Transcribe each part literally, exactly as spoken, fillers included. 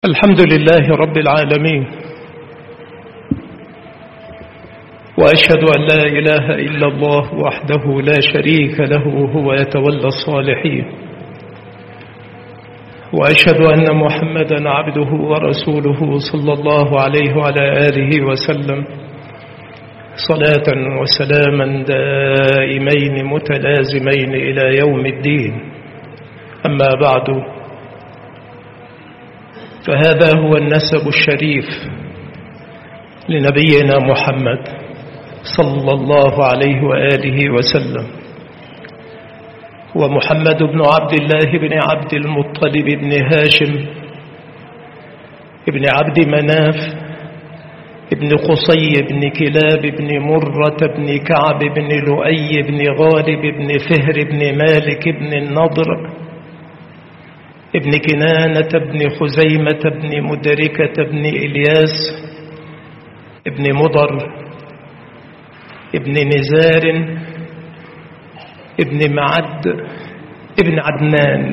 الحمد لله رب العالمين، وأشهد أن لا إله إلا الله وحده لا شريك له هو يتولى الصالحين، وأشهد أن محمدا عبده ورسوله صلى الله عليه وعلى آله وسلم صلاة وسلاما دائمين متلازمين إلى يوم الدين. أما بعد، فهذا هو النسب الشريف لنبينا محمد صلى الله عليه وآله وسلم، ومحمد بن عبد الله بن عبد المطلب بن هاشم بن عبد مناف بن قصي بن كلاب بن مرة بن كعب بن لؤي بن غالب بن فهر بن مالك بن النضر ابن كنانة بن خزيمة بن مدركة بن إلياس ابن مضر ابن نزار ابن معد ابن عدنان.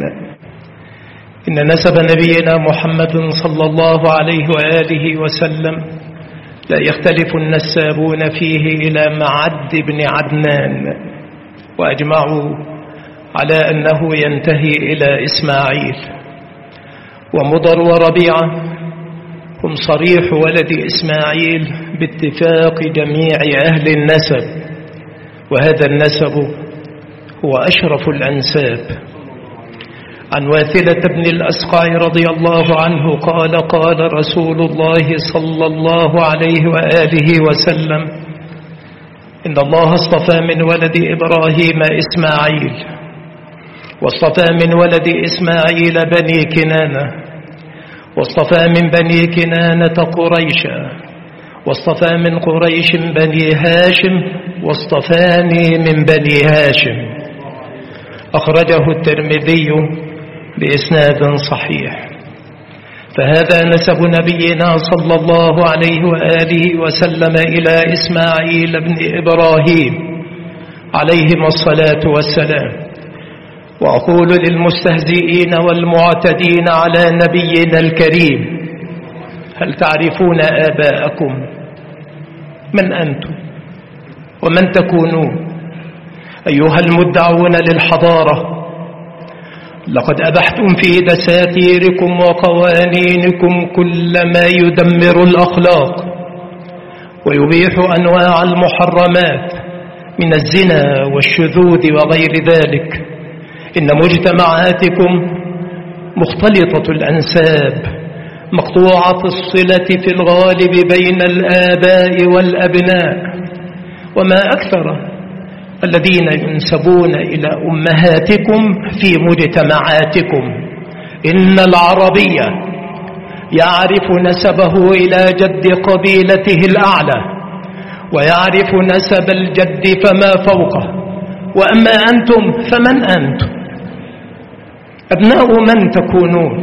إن نسب نبينا محمد صلى الله عليه وآله وسلم لا يختلف النسابون فيه إلى معد بن عدنان، وأجمعوا على أنه ينتهي إلى إسماعيل. ومضر وربيعة هم صريح ولد إسماعيل باتفاق جميع أهل النسب، وهذا النسب هو أشرف الأنساب. عن واثلة بن الأسقع رضي الله عنه قال: قال رسول الله صلى الله عليه وآله وسلم: إن الله اصطفى من ولد إبراهيم إسماعيل، واصطفى من ولد إسماعيل بني كنانة، واصطفى من بني كنانة قريشا، واصطفى من قريش بني هاشم، واصطفاني من بني هاشم. أخرجه الترمذي بإسناد صحيح. فهذا نسب نبينا صلى الله عليه وآله وسلم إلى إسماعيل بن إبراهيم عليهما الصلاة والسلام. وأقول للمستهزئين والمعتدين على نبينا الكريم: هل تعرفون آباءكم؟ من أنتم ومن تكونون أيها المدعون للحضارة؟ لقد أبحتم في دساتيركم وقوانينكم كل ما يدمر الأخلاق ويبيح أنواع المحرمات من الزنا والشذوذ وغير ذلك. إن مجتمعاتكم مختلطة الأنساب، مقطوعة الصلة في الغالب بين الآباء والأبناء، وما أكثر الذين ينسبون إلى أمهاتكم في مجتمعاتكم. إن العربية يعرف نسبه إلى جد قبيلته الأعلى، ويعرف نسب الجد فما فوقه. وأما أنتم فمن أنتم؟ أبناء من تكونون؟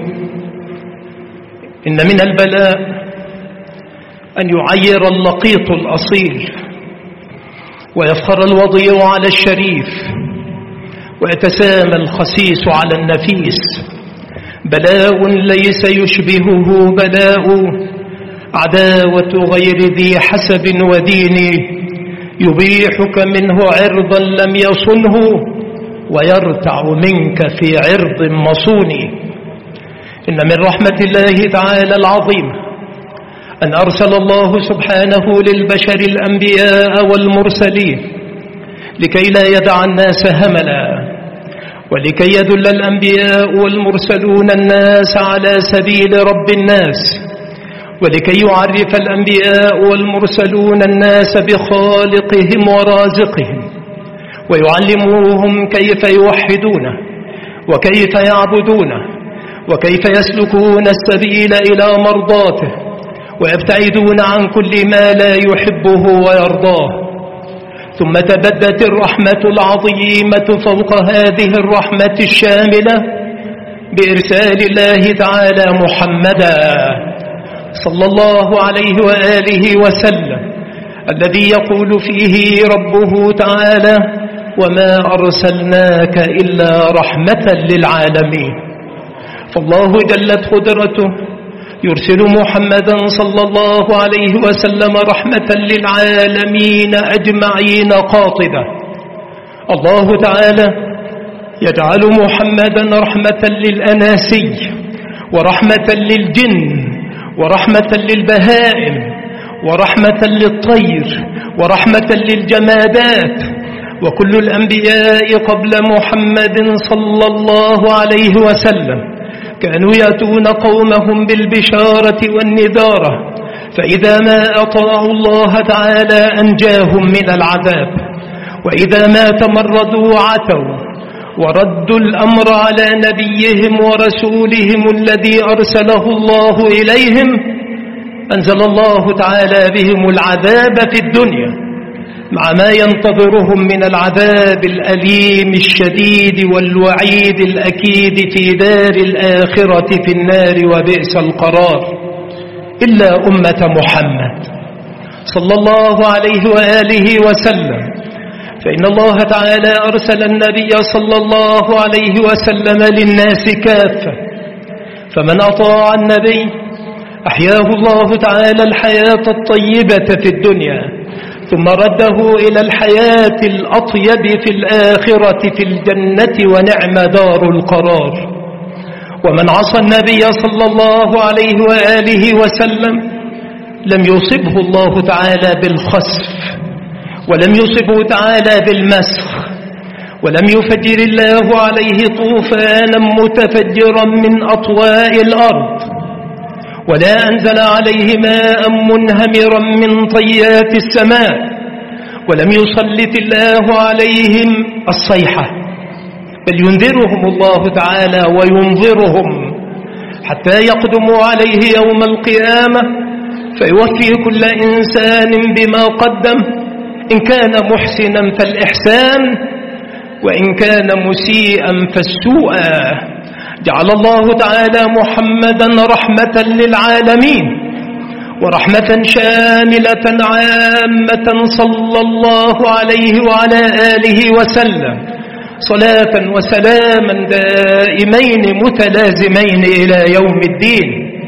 إن من البلاء أن يعير اللقيط الأصيل، ويفخر الوضيع على الشريف، ويتسامى الخسيس على النفيس. بلاء ليس يشبهه بلاء عداوة غير ذي حسب ودين، يبيحك منه عرضا لم يصنه، ويرتع منك في عرض مصون. إن من رحمة الله تعالى العظيم أن أرسل الله سبحانه للبشر الأنبياء والمرسلين لكي لا يدع الناس هملا، ولكي يدل الأنبياء والمرسلون الناس على سبيل رب الناس، ولكي يعرف الأنبياء والمرسلون الناس بخالقهم ورازقهم، ويعلموهم كيف يوحدونه وكيف يعبدونه وكيف يسلكون السبيل إلى مرضاته، ويبتعدون عن كل ما لا يحبه ويرضاه. ثم تبدت الرحمة العظيمة فوق هذه الرحمة الشاملة بإرسال الله تعالى محمدا صلى الله عليه وآله وسلم، الذي يقول فيه ربه تعالى: وما أرسلناك إلا رحمة للعالمين. فالله جلت قدرته يرسل محمدا صلى الله عليه وسلم رحمة للعالمين أجمعين قاطبة. الله تعالى يجعل محمدا رحمة للأناسي ورحمة للجن ورحمة للبهائم ورحمة للطير ورحمة للجمادات، وكل الأنبياء قبل محمد صلى الله عليه وسلم كانوا يأتون قومهم بالبشارة والنذارة، فإذا ما أطاعوا الله تعالى أنجاهم من العذاب، وإذا ما تمردوا عتوا وردوا الأمر على نبيهم ورسولهم الذي أرسله الله إليهم أنزل الله تعالى بهم العذاب في الدنيا مع ما ينتظرهم من العذاب الأليم الشديد والوعيد الأكيد في دار الآخرة في النار وبئس القرار، إلا أمة محمد صلى الله عليه وآله وسلم، فإن الله تعالى أرسل النبي صلى الله عليه وسلم للناس كافة، فمن أطاع النبي أحياه الله تعالى الحياة الطيبة في الدنيا، ثم رده إلى الحياة الأطيب في الآخرة في الجنة ونعم دار القرار. ومن عصى النبي صلى الله عليه وآله وسلم لم يصبه الله تعالى بالخسف، ولم يصبه تعالى بالمسخ، ولم يفجر الله عليه طوفانا متفجرا من أطواء الأرض، ولا أنزل عليه ماء منهمرا من طيات السماء، ولم يسلط الله عليهم الصيحة، بل ينذرهم الله تعالى وينظرهم حتى يقدموا عليه يوم القيامة فيوفي كل إنسان بما قدم، إن كان محسنا فالإحسان، وإن كان مسيئا فالسوء. جعل الله تعالى محمدا رحمة للعالمين ورحمة شاملة عامة صلى الله عليه وعلى آله وسلم، صلاة وسلاما دائمين متلازمين إلى يوم الدين.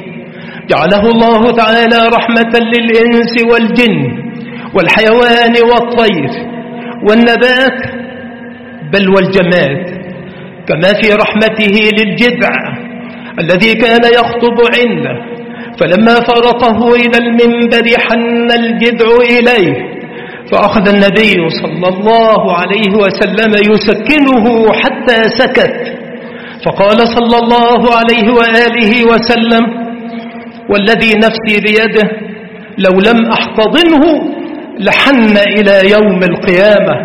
جعله الله تعالى رحمة للإنس والجن والحيوان والطير والنبات بل والجماد، كما في رحمته للجذع الذي كان يخطب عنده، فلما فرقه إلى المنبر حن الجذع إليه، فأخذ النبي صلى الله عليه وسلم يسكنه حتى سكت، فقال صلى الله عليه وآله وسلم: والذي نفسي بيده لو لم أحتضنه لحن إلى يوم القيامة.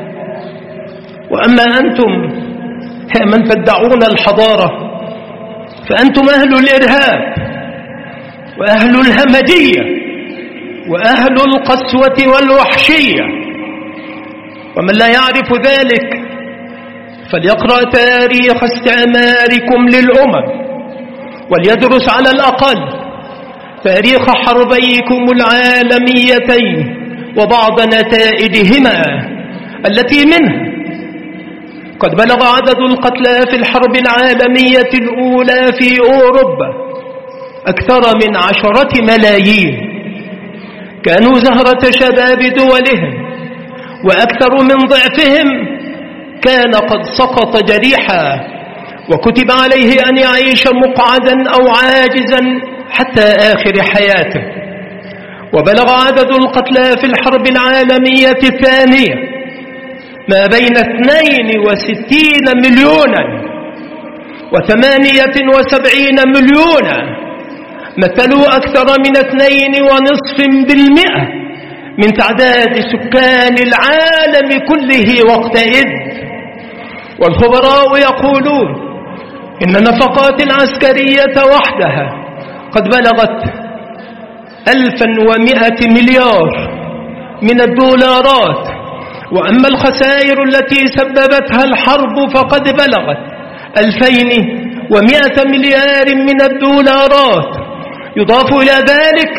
وأما أنتم من تدعون الحضارة فأنتم أهل الإرهاب وأهل الهمجية وأهل القسوة والوحشية، ومن لا يعرف ذلك فليقرأ تاريخ استعماركم للأمم، وليدرس على الأقل تاريخ حربيكم العالميتين وبعض نتائجهما التي منها قد بلغ عدد القتلى في الحرب العالمية الأولى في أوروبا أكثر من عشرة ملايين، كانوا زهرة شباب دولهم، وأكثر من ضعفهم كان قد سقط جريحا وكتب عليه أن يعيش مقعدا أو عاجزا حتى آخر حياته. وبلغ عدد القتلى في الحرب العالمية الثانية ما بين اثنين وستين مليونا وثمانية وسبعين مليونا، مثلوا أكثر من اثنين ونصف بالمئة من تعداد سكان العالم كله وقتئذ. والخبراء يقولون إن النفقات العسكرية وحدها قد بلغت ألفا ومئة مليار من الدولارات، وأما الخسائر التي سببتها الحرب فقد بلغت ألفين ومئة مليار من الدولارات. يضاف إلى ذلك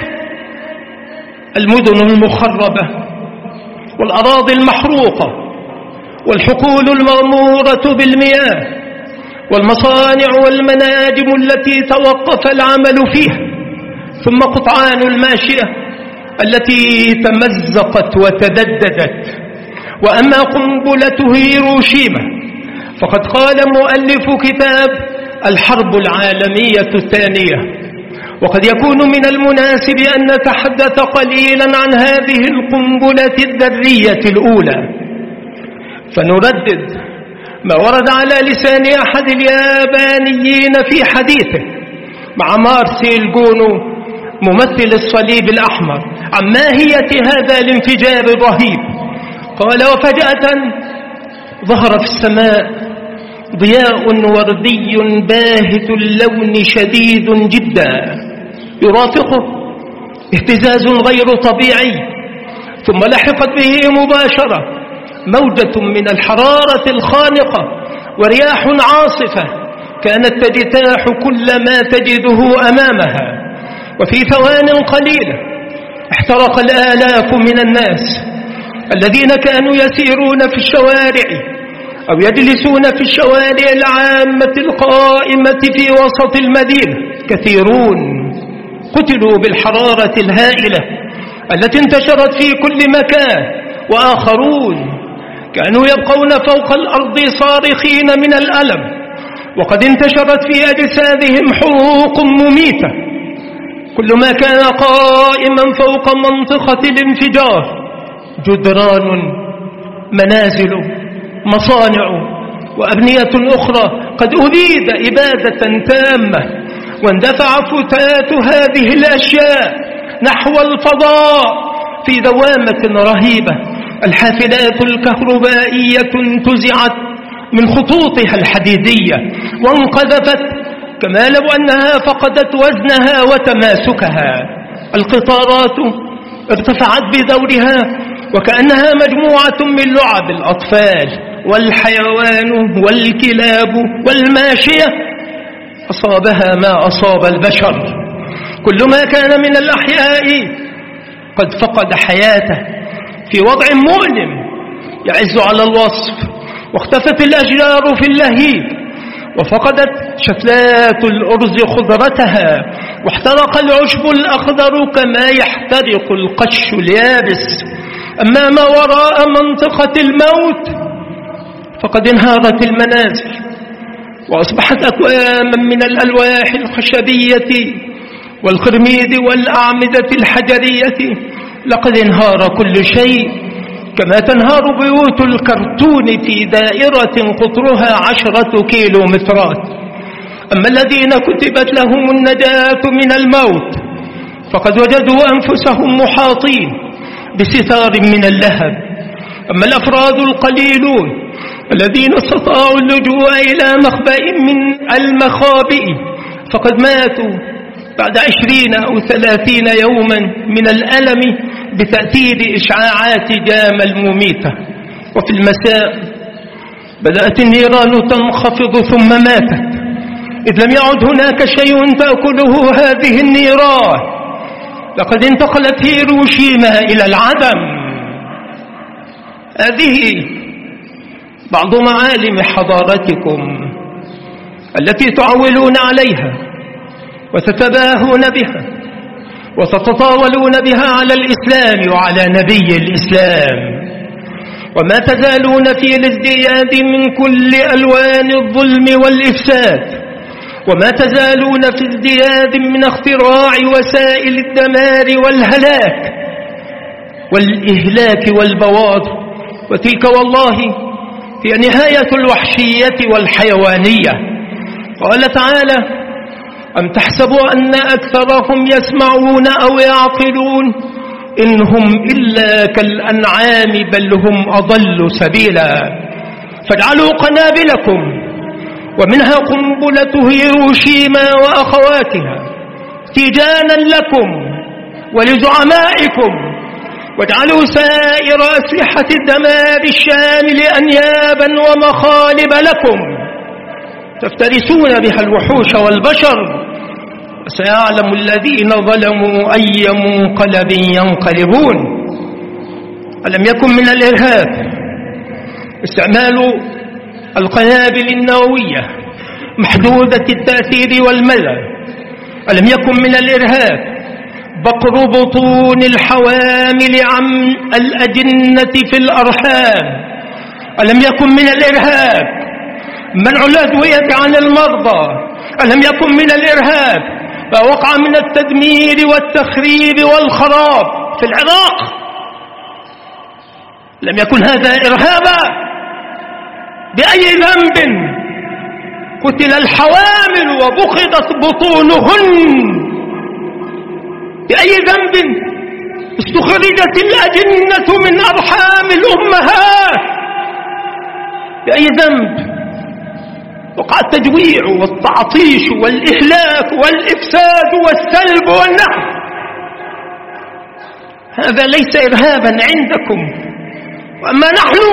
المدن المخربة والأراضي المحروقة والحقول المغمورة بالمياه والمصانع والمناجم التي توقف العمل فيها ثم قطعان الماشية التي تمزقت وتبددت. وأما قنبلة هيروشيما فقد قال مؤلف كتاب الحرب العالمية الثانية. وقد يكون من المناسب أن نتحدث قليلا عن هذه القنبلة الذرية الأولى، فنردد ما ورد على لسان أحد اليابانيين في حديثه مع مارسيل جونو ممثل الصليب الأحمر عن ماهية هذا الانفجار الرهيب. قال: وفجأة ظهر في السماء ضياء وردي باهت اللون شديد جدا يرافقه اهتزاز غير طبيعي، ثم لحقت به مباشرة موجة من الحرارة الخانقة ورياح عاصفة كانت تجتاح كل ما تجده أمامها. وفي ثوان قليلة احترق الآلاف من الناس الذين كانوا يسيرون في الشوارع أو يجلسون في الشوارع العامة القائمة في وسط المدينة. كثيرون قتلوا بالحرارة الهائلة التي انتشرت في كل مكان، وآخرون كانوا يبقون فوق الأرض صارخين من الألم، وقد انتشرت في أجسادهم حروق مميتة. كل ما كان قائما فوق منطقة الانفجار جدران، منازل، مصانع وأبنية أخرى قد أبيد إبادة تامة، واندفع فتات هذه الأشياء نحو الفضاء في دوامة رهيبة. الحافلات الكهربائية انتزعت من خطوطها الحديدية وانقذفت كما لو أنها فقدت وزنها وتماسكها. القطارات ارتفعت بدورها وكأنها مجموعة من لعب الأطفال، والحيوان والكلاب والماشية أصابها ما أصاب البشر. كل ما كان من الأحياء قد فقد حياته في وضع مؤلم يعز على الوصف، واختفت الأشجار في اللهيب، وفقدت شتلات الأرز خضرتها، واحترق العشب الأخضر كما يحترق القش اليابس. أما ما وراء منطقة الموت فقد انهارت المنازل وأصبحت أكواما من الألواح الخشبية والقرميد والأعمدة الحجرية. لقد انهار كل شيء كما تنهار بيوت الكرتون في دائرة قطرها عشرة كيلو مترات. أما الذين كتبت لهم النجاة من الموت فقد وجدوا أنفسهم محاطين بستار من اللهب. أما الأفراد القليلون الذين استطاعوا اللجوء إلى مخبأ من المخابئ فقد ماتوا بعد عشرين أو ثلاثين يوما من الألم بتأثير إشعاعات جام المميتة. وفي المساء بدأت النيران تنخفض ثم ماتت، إذ لم يعد هناك شيء تأكله هذه النيران. لقد انتقلت هيروشيما إلى العدم. هذه بعض معالم حضارتكم التي تعولون عليها وتتباهون بها وتتطاولون بها على الإسلام وعلى نبي الإسلام، وما تزالون في الازدياد من كل ألوان الظلم والإفساد، وما تزالون في ازدياد من اختراع وسائل الدمار والهلاك والإهلاك والبوادر. وتلك والله هي نهاية الوحشية والحيوانية. قال تعالى: أم تحسبوا أن أكثرهم يسمعون أو يعقلون إن هم إلا كالأنعام بل هم أضل سبيلا. فاجعلوا قنابلكم ومنها قنبلة هيروشيما وأخواتها تيجانا لكم ولزعمائكم، واجعلوا سائر أسلحة الدمار الشامل أنيابا ومخالب لكم تفترسون بها الوحوش والبشر، وسيعلم الذين ظلموا أي منقلب ينقلبون. ألم يكن من الإرهاب استعمال القنابل النووية محدودة التأثير والمدى؟ ألم يكن من الإرهاب بقر بطون الحوامل عن الأجنة في الأرحام. ألم يكن من الإرهاب منع الأدوية عن المرضى؟ ألم يكن من الإرهاب ما وقع من التدمير والتخريب والخراب في العراق؟ لم يكن هذا إرهابا؟ بأي ذنب قتل الحوامل وبخضت بطونهن؟ بأي ذنب استخرجت الأجنة من أرحام الأمهات؟ بأي ذنب وقع التجويع والتعطيش والإهلاك والإفساد والسلب والنحب؟ هذا ليس إرهابا عندكم. وأما نحن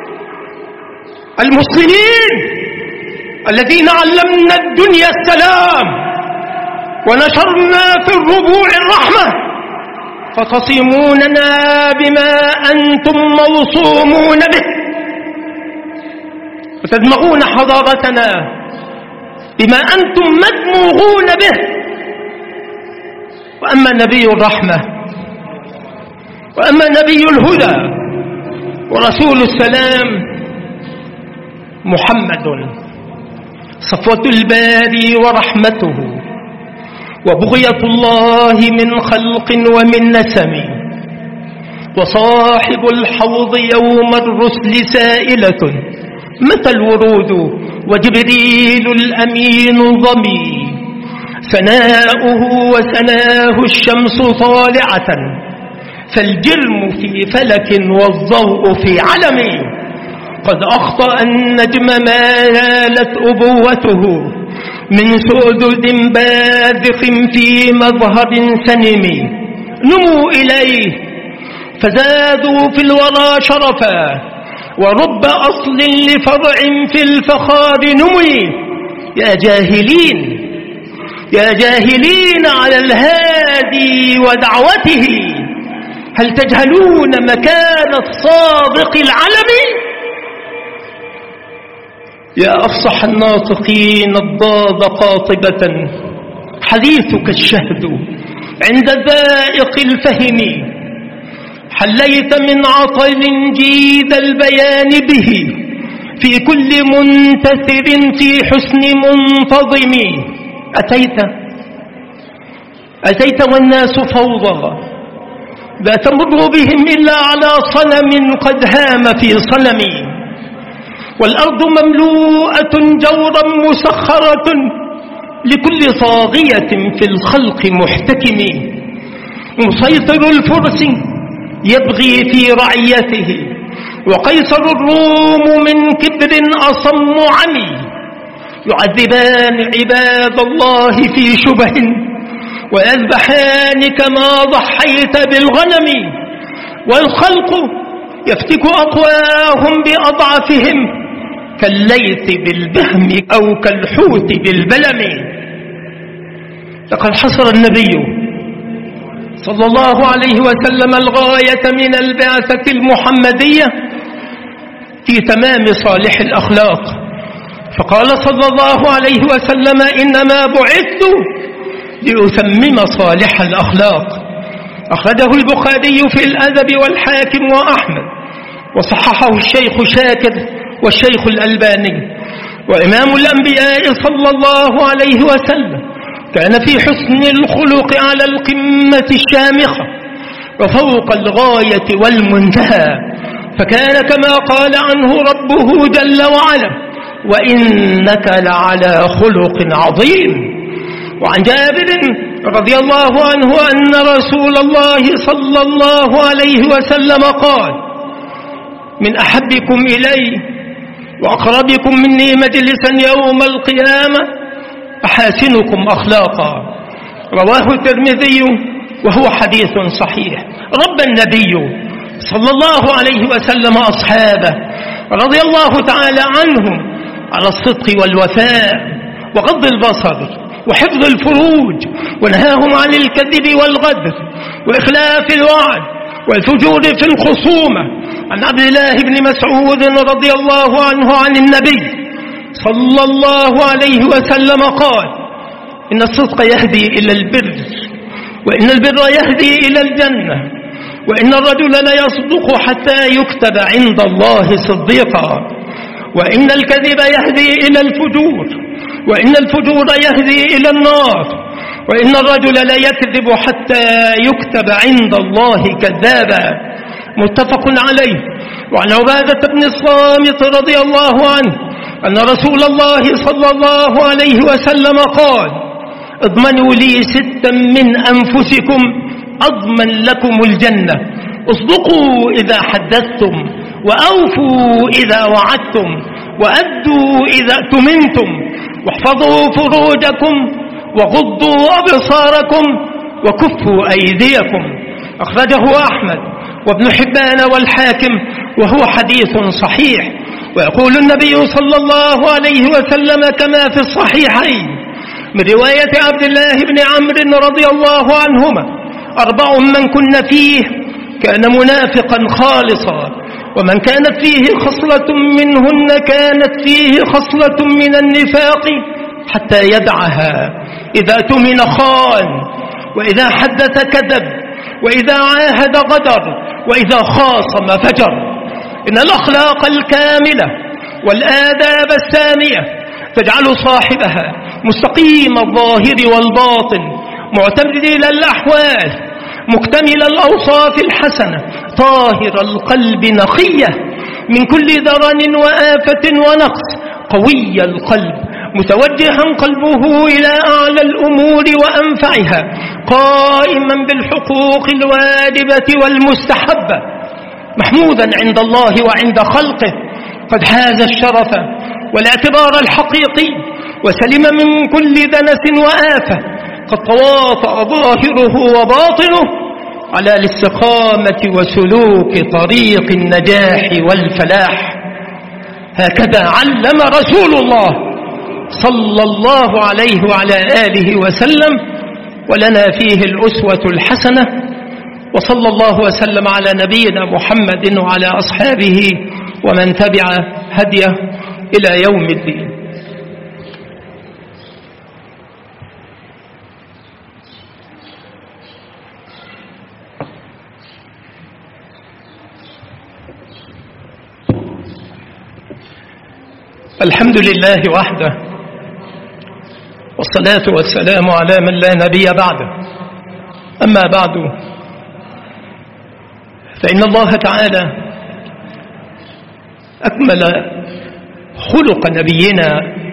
المسلمين الذين علمنا الدنيا السلام ونشرنا في الربوع الرحمة، فتصموننا بما أنتم موصومون به وتدمغون حضارتنا بما أنتم مدموغون به. وأما نبي الرحمة وأما نبي الهدى ورسول السلام محمد صفوة الباري ورحمته وبغية الله من خلق ومن نسم، وصاحب الحوض يوم الرسل سائلة متى الورود وجبريل الأمين ضمي، ثناؤه وثناه الشمس طالعة فالجرم في فلك والضوء في علم، قد أخطأ النجم ما نالت أبوته من سؤدد باذخ في مظهر سنم، نموا إليه فزادوا في الورى شرفا ورب أصل لفرع في الفخار نمي. يا جاهلين يا جاهلين على الهادي ودعوته، هل تجهلون مكان الصادق العلمي؟ يا أفصح الناطقين الضاد قاطبة، حديثك الشهد عند الذائق الفهم، حليت من عطل جيد البيان به في كل منتثر في حسن منتظم. أتيت أتيت والناس فوضى لا تمر بهم إلا على صنم قد هام في صنم، والأرض مملوءة جورا مسخرة لكل طاغية في الخلق محتكم، مسيطر الفرس يبغي في رعيته وقيصر الروم من كبر أصم عمي، يعذبان عباد الله في شبه ويذبحان كما ضحيت بالغنم، والخلق يفتك أقواهم بأضعفهم كالليث بالبهم أو كالحوت بالبلم. لقد حصر النبي صلى الله عليه وسلم الغاية من البعثة المحمدية في تمام صالح الأخلاق، فقال صلى الله عليه وسلم إنما بعثت لأتمم صالح الأخلاق. أخرجه البخاري في الأدب والحاكم وأحمد، وصححه الشيخ شاكر والشيخ الألباني. وإمام الأنبياء صلى الله عليه وسلم كان في حسن الخلق على القمة الشامخة وفوق الغاية والمنتهى، فكان كما قال عنه ربه جل وعلا وإنك لعلى خلق عظيم. وعن جابر رضي الله عنه أن رسول الله صلى الله عليه وسلم قال من أحبكم إلي وأقربكم مني مجلسا يوم القيامة أحاسنكم أخلاقا، رواه الترمذي وهو حديث صحيح. رب النبي صلى الله عليه وسلم أصحابه رضي الله تعالى عنهم على الصدق والوفاء وغض البصر وحفظ الفروج، ونهاهم عن الكذب والغدر وإخلاف الوعد والفجور في الخصومة. عن عبد الله بن مسعود رضي الله عنه عن النبي صلى الله عليه وسلم قال إن الصدق يهدي إلى البر وإن البر يهدي إلى الجنة، وإن الرجل لا يصدق حتى يكتب عند الله صديقا، وإن الكذب يهدي إلى الفجور، وإن الفجور يهدي إلى النار، وإن الرجل لا يكذب حتى يكتب عند الله كذابا. متفق عليه. وعن عبادة بن الصامت رضي الله عنه أن رسول الله صلى الله عليه وسلم قال: اضمنوا لي ستا من أنفسكم أضمن لكم الجنة: اصدقوا إذا حدثتم، وأوفوا إذا وعدتم، وأدوا إذا اؤتمنتم، واحفظوا فروجكم، وغضوا أبصاركم، وكفوا أيديكم. أخرجه أحمد وابن حبان والحاكم، وهو حديث صحيح. ويقول النبي صلى الله عليه وسلم كما في الصحيحين من رواية عبد الله بن عمرو رضي الله عنهما: أربع من كن فيه كان منافقا خالصا، ومن كانت فيه خصلة منهن كانت فيه خصلة من النفاق حتى يدعها: إذا اؤتمن خان، وإذا حدث كذب، وإذا عاهد غدر، وإذا خاصم فجر. إن الأخلاق الكاملة والآداب السامية تجعل صاحبها مستقيم الظاهر والباطن، معتدل الأحوال، مكتمل الأوصاف الحسنة، طاهر القلب نقية من كل درن وآفة ونقص، قوي القلب متوجها قلبه إلى أعلى الأمور وأنفعها، قائما بالحقوق الواجبة والمستحبة، محمودا عند الله وعند خلقه، قد حاز الشرف والاعتبار الحقيقي، وسلم من كل دنس وآفة، قد تواطأ ظاهره وباطنه على الاستقامة وسلوك طريق النجاح والفلاح. هكذا علم رسول الله صلى الله عليه وعلى آله وسلم، ولنا فيه الأسوة الحسنة. وصلى الله وسلم على نبينا محمد وعلى أصحابه ومن تبع هديه إلى يوم الدين. الحمد لله وحده، والصلاة والسلام على من لا نبي بعده. أما بعد، فإن الله تعالى أكمل خلق نبينا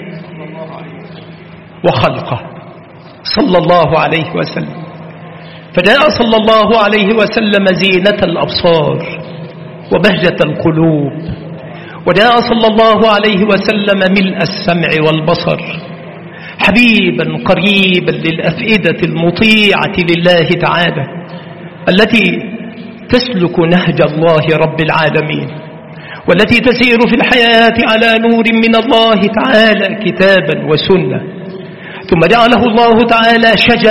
وخلقه صلى الله عليه وسلم، فجاء صلى الله عليه وسلم زينة الأبصار وبهجة القلوب، وجاء صلى الله عليه وسلم ملء السمع والبصر، حبيبا قريبا للأفئدة المطيعة لله تعالى، التي تسلك نهج الله رب العالمين، والتي تسير في الحياة على نور من الله تعالى كتابا وسنة. ثم جعله الله تعالى شجا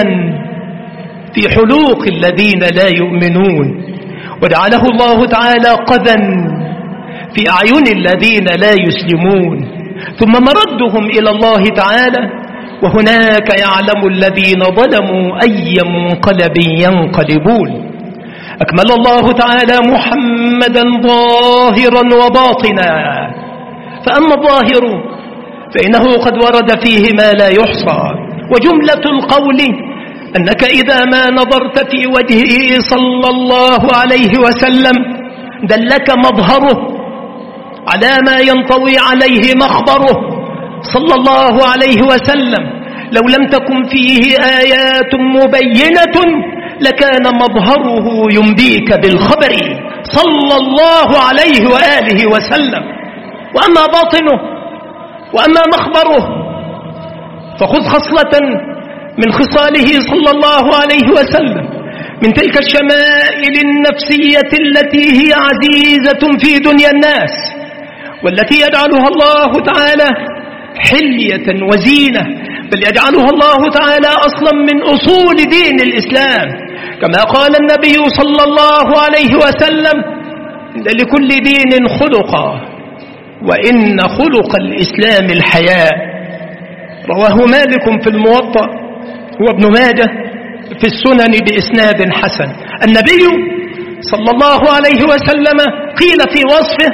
في حلوق الذين لا يؤمنون، وجعله الله تعالى قذا في أعين الذين لا يسلمون، ثم مردهم إلى الله تعالى، وهناك يعلم الذين ظلموا أي منقلب ينقلبون. أكمل الله تعالى محمدا ظاهرا وباطنا، فأما الظاهر فإنه قد ورد فيه ما لا يحصى، وجملة القول أنك إذا ما نظرت في وجهه صلى الله عليه وسلم دلك مظهره على ما ينطوي عليه مخبره صلى الله عليه وسلم. لو لم تكن فيه آيات مبينة لكان مظهره ينبيك بالخبر صلى الله عليه وآله وسلم. وأما باطنه وأما مخبره فخذ خصلة من خصاله صلى الله عليه وسلم من تلك الشمائل النفسية التي هي عزيزة في دنيا الناس، والتي يجعلها الله تعالى حلية وزينة، بل يجعلها الله تعالى أصلا من أصول دين الإسلام، كما قال النبي صلى الله عليه وسلم: لكل دين خلقا، وإن خلق الإسلام الحياء. رواه مالك في الموطأ وابن ماجه في السنن بإسناد حسن. النبي صلى الله عليه وسلم قيل في وصفه: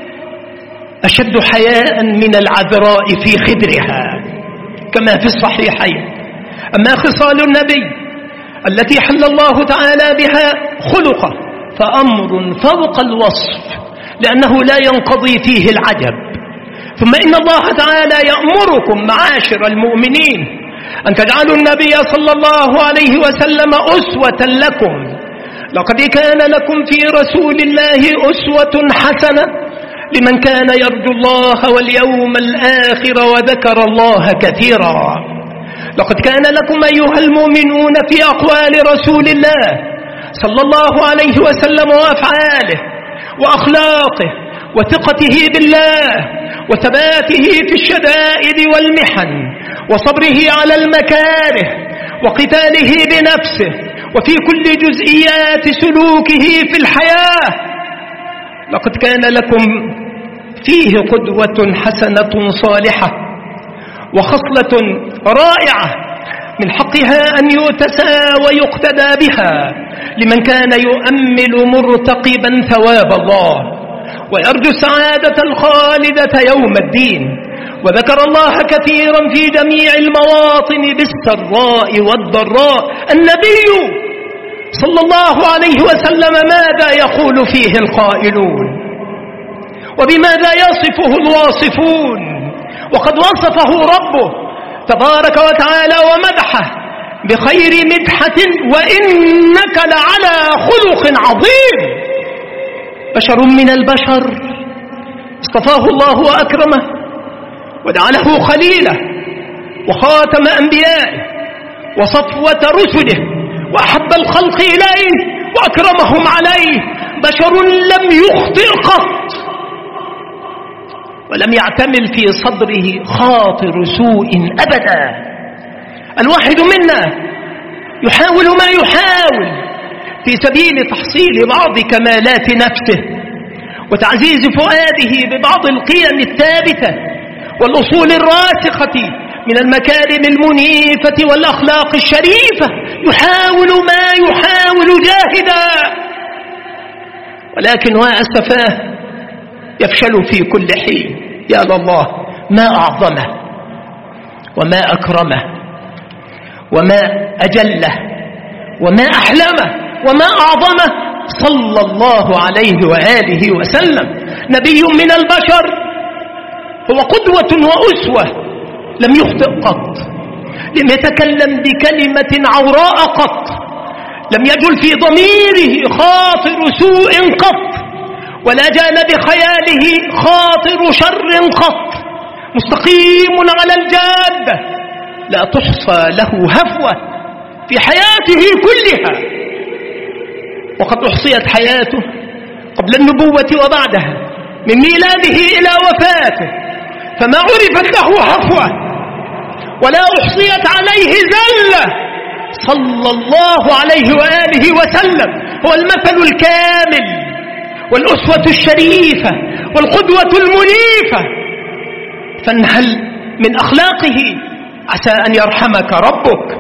أشد حياء من العذراء في خدرها، كما في الصحيحين. أما خصال النبي التي حل الله تعالى بها خلقه فأمر فوق الوصف، لأنه لا ينقضي فيه العجب. ثم إن الله تعالى يأمركم معاشر المؤمنين أن تجعلوا النبي صلى الله عليه وسلم أسوة لكم. لقد كان لكم في رسول الله أسوة حسنة لمن كان يرجو الله واليوم الآخر وذكر الله كثيرا. لقد كان لكم أيها المؤمنون في أقوال رسول الله صلى الله عليه وسلم وأفعاله وأخلاقه وثقته بالله وثباته في الشدائد والمحن وصبره على المكاره وقتاله بنفسه وفي كل جزئيات سلوكه في الحياة. لقد كان لكم فيه قدوة حسنة صالحة وخصلة رائعة من حقها أن يؤتسى ويقتدى بها لمن كان يؤمل مرتقبا ثواب الله ويرجو السعادة الخالدة يوم الدين. وذكر الله كثيرا في جميع المواطن بالسراء والضراء. النبي صلى الله عليه وسلم ماذا يقول فيه القائلون وبماذا يصفه الواصفون؟ وقد وصفه ربه تبارك وتعالى ومدحه بخير مدحة: وإنك لعلى خلق عظيم. بشر من البشر اصطفاه الله وأكرمه وجعله خليله وخاتم أنبيائه وصفوة رسله وأحب الخلق إليه وأكرمهم عليه. بشر لم يخطئ قط ولم يعتمل في صدره خاطر سوء أبدا. الواحد منا يحاول ما يحاول في سبيل تحصيل بعض كمالات نفسه وتعزيز فؤاده ببعض القيم الثابتة والأصول الراسخة من المكارم المنيفة والأخلاق الشريفة. يحاول ما يحاول جاهدا، ولكن وأسفاه يفشل في كل حين. يا لله، ما أعظمه وما أكرمه وما أجله وما أحلمه وما أعظمه صلى الله عليه وآله وسلم. نبي من البشر هو قدوة وأسوة، لم يخطئ قط، لم يتكلم بكلمة عوراء قط، لم يجل في ضميره خاطر سوء قط، ولا جال بخياله خاطر شر قط. مستقيم على الجادة، لا تحصى له هفوة في حياته كلها. وقد أحصيت حياته قبل النبوة وبعدها، من ميلاده إلى وفاته، فما عرفت له هفوة ولا أحصيت عليه زلة. صلى الله عليه وآله وسلم هو المثل الكامل والأسوة الشريفة والقدوة المنيفة. فانهل من أخلاقه عسى أن يرحمك ربك.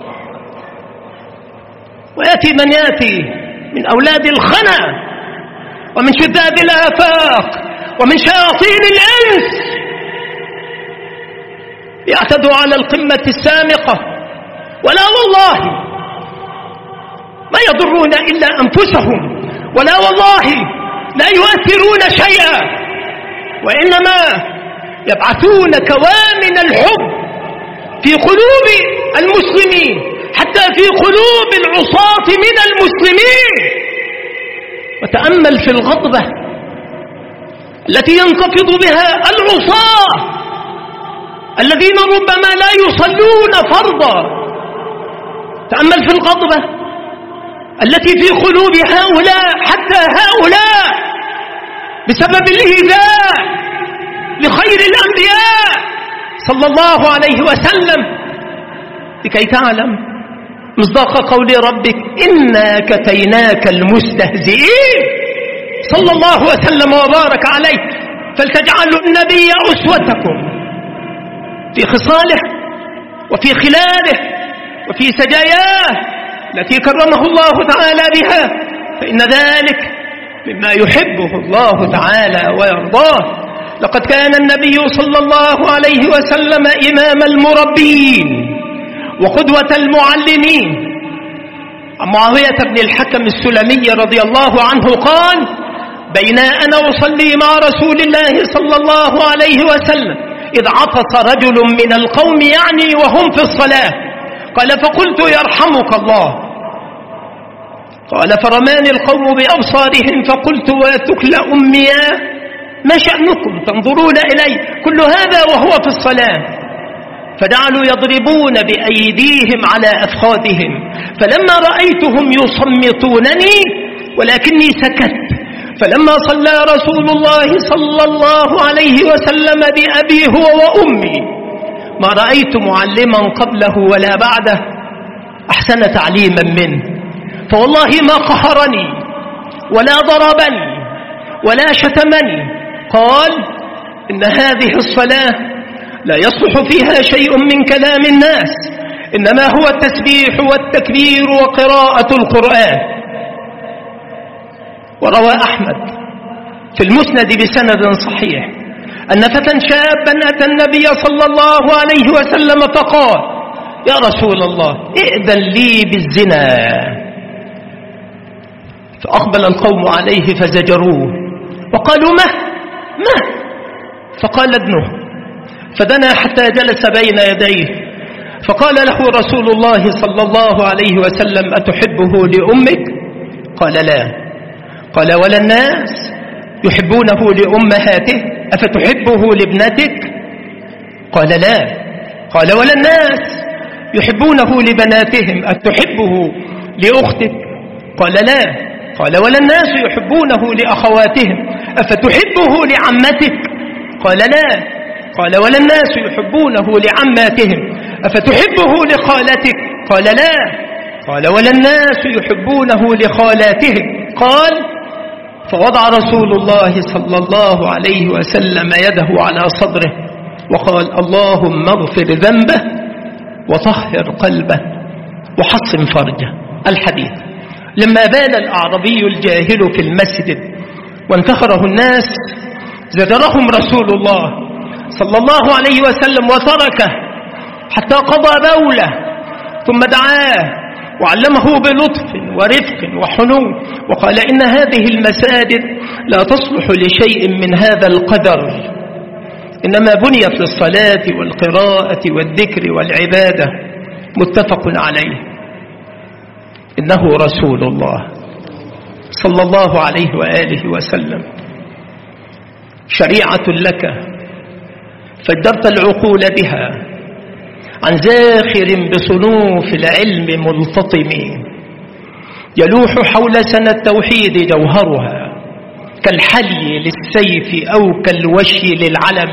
ويأتي من يأتي من أولاد الخنا ومن شذاذ الآفاق ومن شياطين الإنس يعتدوا على القمة السامقة، ولا والله ما يضرون إلا أنفسهم، ولا والله لا يؤثرون شيئا، وإنما يبعثون كوامن الحب في قلوب المسلمين حتى في قلوب العصاة من المسلمين. وتأمل في الغضبة التي ينتفض بها العصاة الذين ربما لا يصلون فرضا. تأمل في الغضبة التي في قلوب هؤلاء، حتى هؤلاء بسبب الإيذاء لخير الأنبياء صلى الله عليه وسلم، لكي تعلم مصداق قول ربك: إنا كفيناك المستهزئين. صلى الله وسلم وبارك عليه. فلتجعلوا النبي أسوتكم في خصاله وفي خلاله وفي سجاياه التي كرمه الله تعالى بها، فإن ذلك مما يحبه الله تعالى ويرضاه. لقد كان النبي صلى الله عليه وسلم إمام المربين وقدوة المعلمين. عن معاوية بن الحكم السلمي رضي الله عنه قال: بين أنا أصلي مع رسول الله صلى الله عليه وسلم إذ عطس رجل من القوم، يعني وهم في الصلاة، قال: فقلت: يرحمك الله. قال: فرماني القوم بأبصارهم فقلت: وتكل أميا، ما شأنكم تنظرون إلي؟ كل هذا وهو في الصلاة. فجعلوا يضربون بأيديهم على أفخاذهم، فلما رأيتهم يصمتونني ولكني سكت. فلما صلى رسول الله صلى الله عليه وسلم بأبي هو وأمي، ما رأيت معلما قبله ولا بعده أحسن تعليما منه، فوالله ما قهرني ولا ضربني ولا شتمني. قال: إن هذه الصلاة لا يصلح فيها شيء من كلام الناس، إنما هو التسبيح والتكبير وقراءة القرآن. وروى أحمد في المسند بسند صحيح أن فتى شابا أتى النبي صلى الله عليه وسلم فقال: يا رسول الله، ائذن لي بالزنا. فأقبل القوم عليه فزجروه وقالوا: مه مه فقال: ابنه. فدنا حتى جلس بين يديه، فقال له رسول الله صلى الله عليه وسلم: أتحبه لأمك؟ قال: لا. قال: ولا الناس يحبونه لأمهاته، أفتحبه لابنتك؟ قال: لا. قال: ولا الناس يحبونه لبناتهم، أتحبه لأختك؟ قال: لا. قال: ولا الناس يحبونه لأخواتهم، أفتحبه لعمتك؟ قال: لا. قال: ولا الناس يحبونه لعماتهم، أفتحبه لخالتك؟ قال: لا. قال: ولا الناس يحبونه لخالاتهم. قال: فوضع رسول الله صلى الله عليه وسلم يده على صدره وقال: اللهم اغفر ذنبه وطهر قلبه وحصن فرجه. الحديث. لما بال الأعربي الجاهل في المسجد وانتخره الناس زجرهم رسول الله صلى الله عليه وسلم وتركه حتى قضى بوله، ثم دعاه وعلمه بلطف ورفق وحنو، وقال: إن هذه المساجد لا تصلح لشيء من هذا القدر، إنما بنيت للصلاة والقراءة والذكر والعبادة. متفق عليه. إنه رسول الله صلى الله عليه وآله وسلم شريعة لك فجرت العقول بها عن زاخر بصنوف العلم ملتطم، يلوح حول سنة التوحيد جوهرها كالحلي للسيف أو كالوشي للعلم،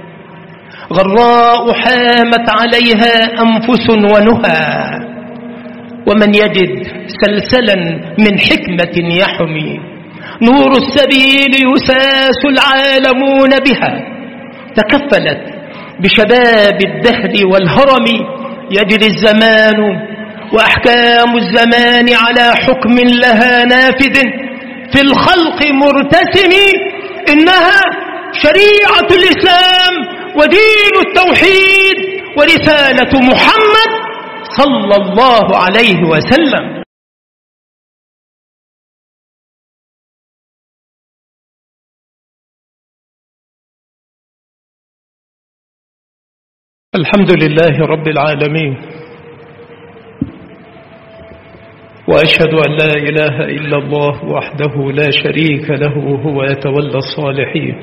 غراء حامت عليها أنفس ونهى، ومن يجد سلسلا من حكمة يحمي، نور السبيل يساس العالمون بها، تكفلت بشباب الدهر والهرم، يجري الزمان وأحكام الزمان على حكم لها نافذ في الخلق مرتسم، إنها شريعة الإسلام ودين التوحيد ورسالة محمد صلى الله عليه وسلم. الحمد لله رب العالمين، وأشهد أن لا إله إلا الله وحده لا شريك له هو يتولى الصالحين،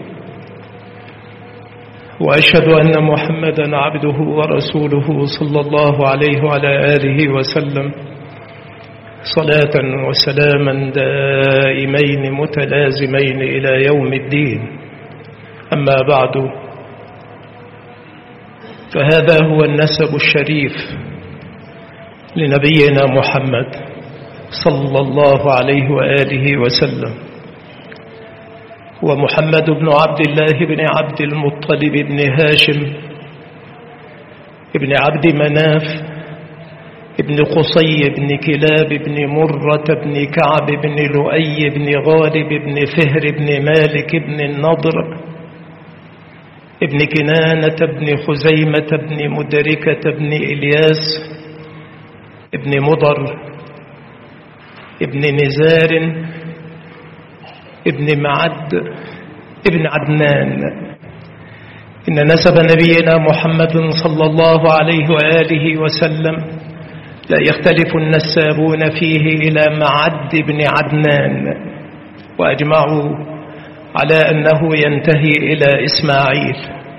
وأشهد أن محمدا عبده ورسوله صلى الله عليه وعلى آله وسلم صلاة وسلاما دائمين متلازمين إلى يوم الدين. أما بعد، فهذا هو النسب الشريف لنبينا محمد صلى الله عليه وآله وسلم، ومحمد بن عبد الله بن عبد المطلب بن هاشم بن عبد مناف ابن قصي بن كلاب بن مرة بن كعب بن لؤي بن غالب بن فهر بن مالك بن النضر ابن كنانة بن خزيمة بن مدركة بن إلياس ابن مضر ابن نزار ابن معد ابن عدنان. إن نسب نبينا محمد صلى الله عليه وآله وسلم لا يختلف النسابون فيه إلى معد بن عدنان، وأجمعوا على أنه ينتهي إلى إسماعيل.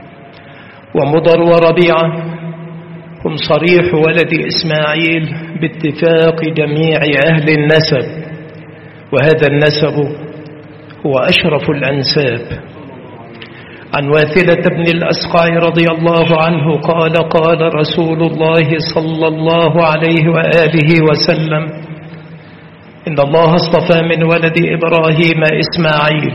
ومضر وربيعة هم صريح ولد إسماعيل باتفاق جميع أهل النسب، وهذا النسب هو أشرف الأنساب. عن واثلة بن الأسقع رضي الله عنه قال قال رسول الله صلى الله عليه وآله وسلم: إن الله اصطفى من ولد إبراهيم إسماعيل،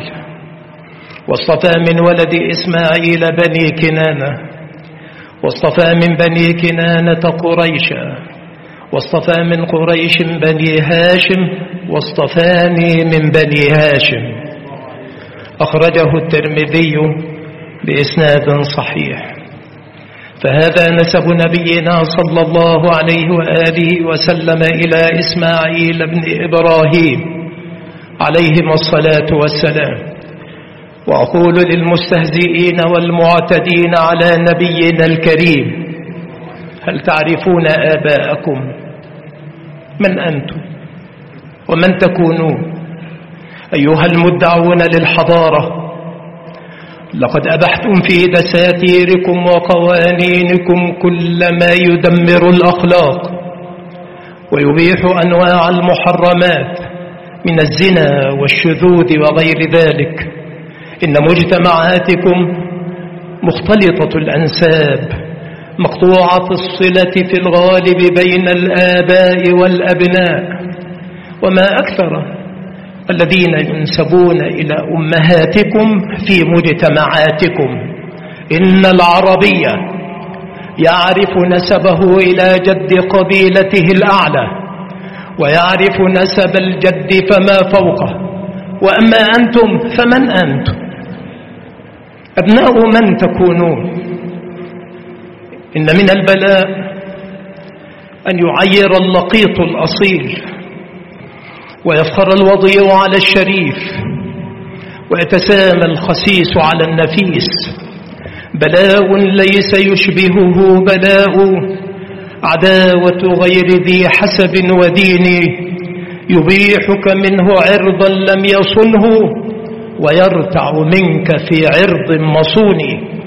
واصطفى من ولد إسماعيل بني كنانة، واصطفى من بني كنانة قريشا، واصطفى من قريش بني هاشم، واصطفاني من بني هاشم. أخرجه الترمذي بإسناد صحيح. فهذا نسب نبينا صلى الله عليه وآله وسلم إلى إسماعيل بن إبراهيم عليهما الصلاة والسلام. وأقول للمستهزئين والمعتدين على نبينا الكريم: هل تعرفون آباءكم؟ من أنتم ومن تكونون أيها المدعون للحضارة؟ لقد أبحتم في دساتيركم وقوانينكم كل ما يدمر الأخلاق ويبيح أنواع المحرمات من الزنا والشذوذ وغير ذلك. إن مجتمعاتكم مختلطة الأنساب، مقطوعة الصلة في الغالب بين الآباء والأبناء، وما أكثر الذين ينسبون إلى أمهاتكم في مجتمعاتكم. إن العربية يعرف نسبه إلى جد قبيلته الأعلى، ويعرف نسب الجد فما فوقه. وأما أنتم فمن أنتم؟ أبناء من تكونون؟ إن من البلاء أن يعير اللقيط الأصيل، ويفخر الوضيع على الشريف، ويتسامى الخسيس على النفيس. بلاء ليس يشبهه بلاء عداوة غير ذي حسب ودين، يبيحك منه عرضا لم يصنه، ويرتع منك في عرض مصون.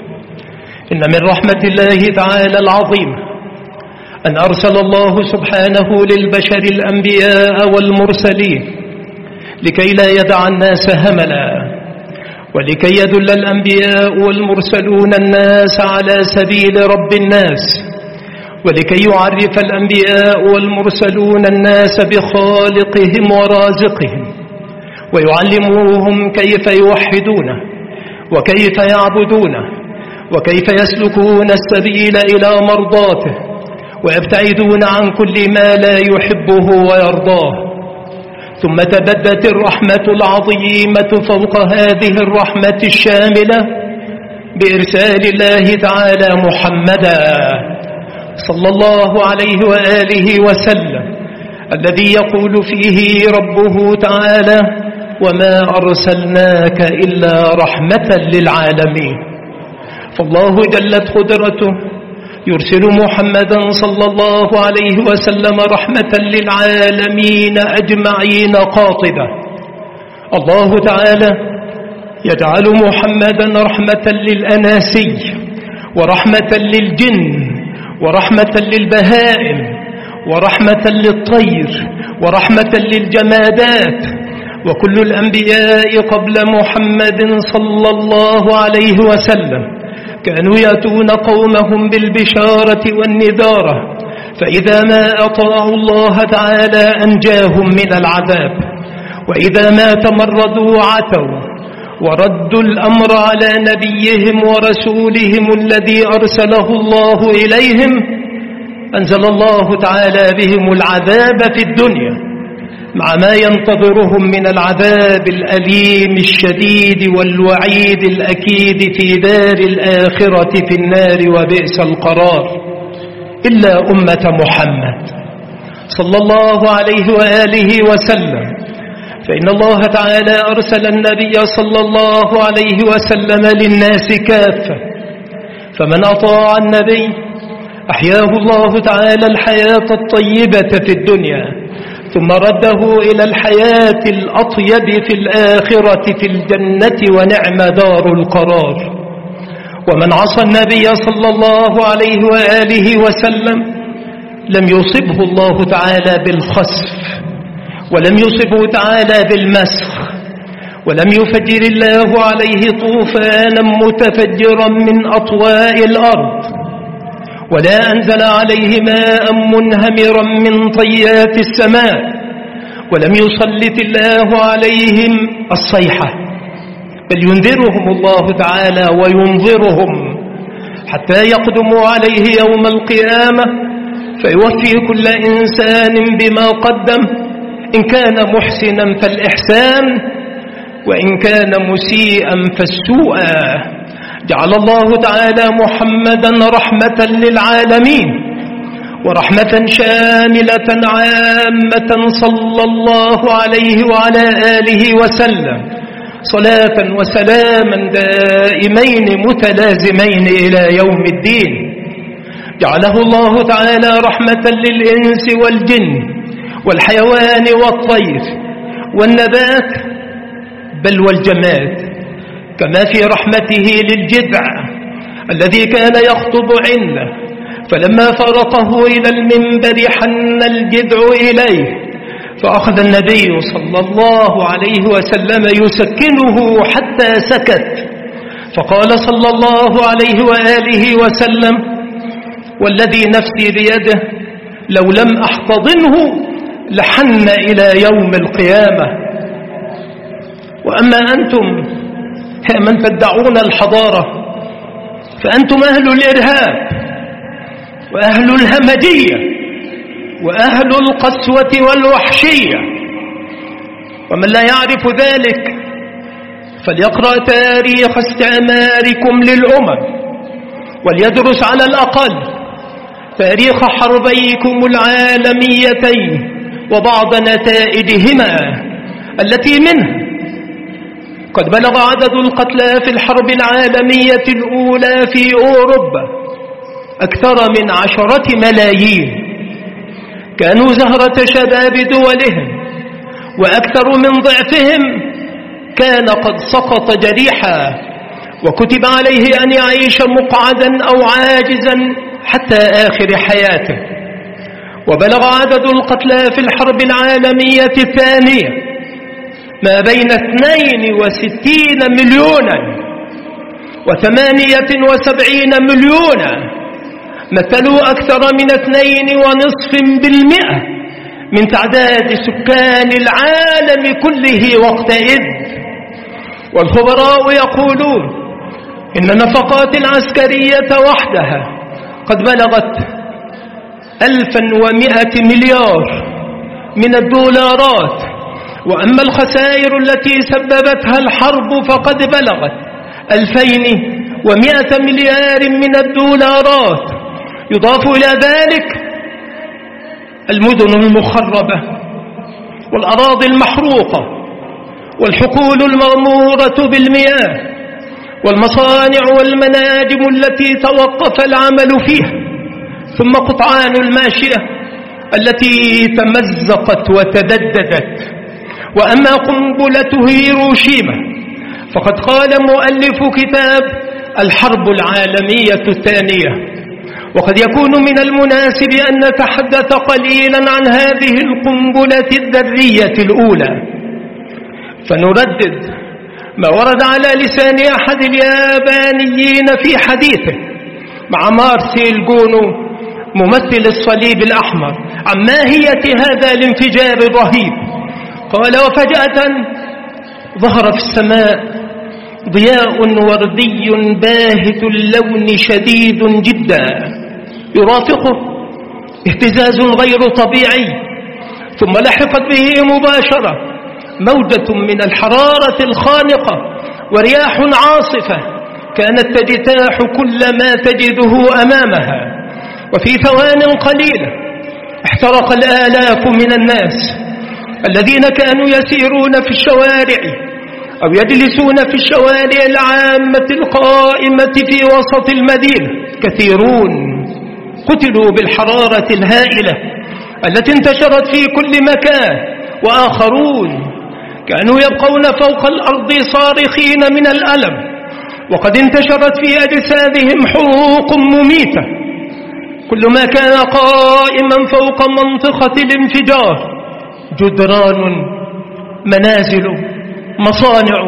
إن من رحمة الله تعالى العظيم أن أرسل الله سبحانه للبشر الأنبياء والمرسلين لكي لا يدع الناس هملا، ولكي يدل الأنبياء والمرسلون الناس على سبيل رب الناس، ولكي يعرف الأنبياء والمرسلون الناس بخالقهم ورازقهم، ويعلموهم كيف يوحدونه وكيف يعبدونه وكيف يسلكون السبيل إلى مرضاته، ويبتعدون عن كل ما لا يحبه ويرضاه. ثم تبدت الرحمة العظيمة فوق هذه الرحمة الشاملة بإرسال الله تعالى محمدا صلى الله عليه وآله وسلم، الذي يقول فيه ربه تعالى: وما أرسلناك إلا رحمة للعالمين. فالله جلت قدرته يرسل محمدا صلى الله عليه وسلم رحمة للعالمين أجمعين قاطبة. الله تعالى يجعل محمدا رحمة للأناسي، ورحمة للجن، ورحمة للبهائم، ورحمة للطير، ورحمة للجمادات. وكل الأنبياء قبل محمد صلى الله عليه وسلم كانوا يأتون قومهم بالبشارة والنذارة، فإذا ما أطاعوا الله تعالى أنجاهم من العذاب، وإذا ما تمردوا عتوا وردوا الأمر على نبيهم ورسولهم الذي أرسله الله إليهم أنزل الله تعالى بهم العذاب في الدنيا مع ما ينتظرهم من العذاب الأليم الشديد والوعيد الأكيد في دار الآخرة في النار وبئس القرار، إلا أمة محمد صلى الله عليه وآله وسلم، فإن الله تعالى أرسل النبي صلى الله عليه وسلم للناس كافة، فمن أطاع النبي أحياه الله تعالى الحياة الطيبة في الدنيا، ثم رده إلى الحياة الأطيب في الآخرة في الجنة ونعم دار القرار. ومن عصى النبي صلى الله عليه وآله وسلم لم يصبه الله تعالى بالخسف، ولم يصبه تعالى بالمسخ، ولم يفجر الله عليه طوفانا متفجرا من أطواء الأرض، ولا أنزل عليه ماء منهمرا من طيات السماء، ولم يسلط الله عليهم الصيحة، بل ينذرهم الله تعالى وينظرهم حتى يقدموا عليه يوم القيامة فيوفي كل إنسان بما قدم، إن كان محسنا فالإحسان، وإن كان مسيئا فالسوء. جعل الله تعالى محمدا رحمة للعالمين ورحمة شاملة عامة صلى الله عليه وعلى آله وسلم، صلاة وسلاما دائمين متلازمين إلى يوم الدين. جعله الله تعالى رحمة للإنس والجن والحيوان والطير والنبات بل والجماد، كما في رحمته للجذع الذي كان يخطب عنده، فلما فرقه إلى المنبر حن الجذع إليه، فأخذ النبي صلى الله عليه وسلم يسكنه حتى سكت، فقال صلى الله عليه وآله وسلم: والذي نفسي بيده لو لم أحتضنه لحن إلى يوم القيامة. وأما أنتم من تدعون الحضارة فأنتم أهل الإرهاب وأهل الهمجية وأهل القسوة والوحشية، ومن لا يعرف ذلك فليقرأ تاريخ استعماركم للأمم، وليدرس على الأقل تاريخ حربيكم العالميتين وبعض نتائجهما التي منها قد بلغ عدد القتلى في الحرب العالمية الأولى في أوروبا أكثر من عشرة ملايين، كانوا زهرة شباب دولهم، وأكثر من ضعفهم كان قد سقط جريحا وكتب عليه أن يعيش مقعدا أو عاجزا حتى آخر حياته. وبلغ عدد القتلى في الحرب العالمية الثانية ما بين اثنين وستين مليونا وثمانية وسبعين مليونا، مثلوا أكثر من اثنين ونصف بالمئة من تعداد سكان العالم كله وقتئذ. والخبراء يقولون إن النفقات العسكرية وحدها قد بلغت ألفا ومئة مليار من الدولارات، وأما الخسائر التي سببتها الحرب فقد بلغت ألفين ومئة مليار من الدولارات. يضاف إلى ذلك المدن المخربة والأراضي المحروقة والحقول المغمورة بالمياه والمصانع والمناجم التي توقف العمل فيها، ثم قطعان الماشية التي تمزقت وتبددت. وأما قنبلة هيروشيما فقد قال مؤلف كتاب الحرب العالمية الثانية، وقد يكون من المناسب أن نتحدث قليلا عن هذه القنبلة الذرية الأولى، فنردد ما ورد على لسان أحد اليابانيين في حديثه مع مارسيل جونو ممثل الصليب الأحمر عن ماهية هذا الانفجار الرهيب. قال: وفجأة ظهر في السماء ضياء وردي باهت اللون شديد جدا، يرافقه اهتزاز غير طبيعي، ثم لحقت به مباشرة موجة من الحرارة الخانقة ورياح عاصفة كانت تجتاح كل ما تجده أمامها، وفي ثوان قليلة احترق الآلاف من الناس الذين كانوا يسيرون في الشوارع أو يجلسون في الشوارع العامة القائمة في وسط المدينة. كثيرون قتلوا بالحرارة الهائلة التي انتشرت في كل مكان، وآخرون كانوا يبقون فوق الأرض صارخين من الألم، وقد انتشرت في أجسادهم حروق مميتة. كل ما كان قائما فوق منطقة الانفجار، جدران، منازل، مصانع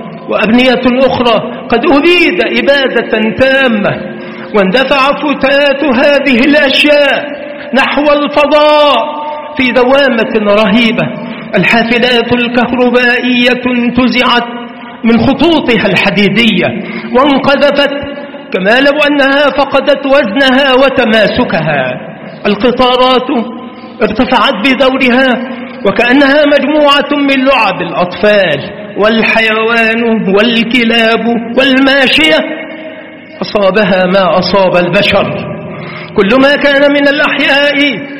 وأبنية أخرى قد أبيد إبادة تامة، واندفع فتات هذه الأشياء نحو الفضاء في دوامة رهيبة. الحافلات الكهربائية انتزعت من خطوطها الحديدية وانقذفت كما لو أنها فقدت وزنها وتماسكها. القطارات ارتفعت بدورها وكأنها مجموعة من لعب الأطفال، والحيوان والكلاب والماشية أصابها ما أصاب البشر. كل ما كان من الأحياء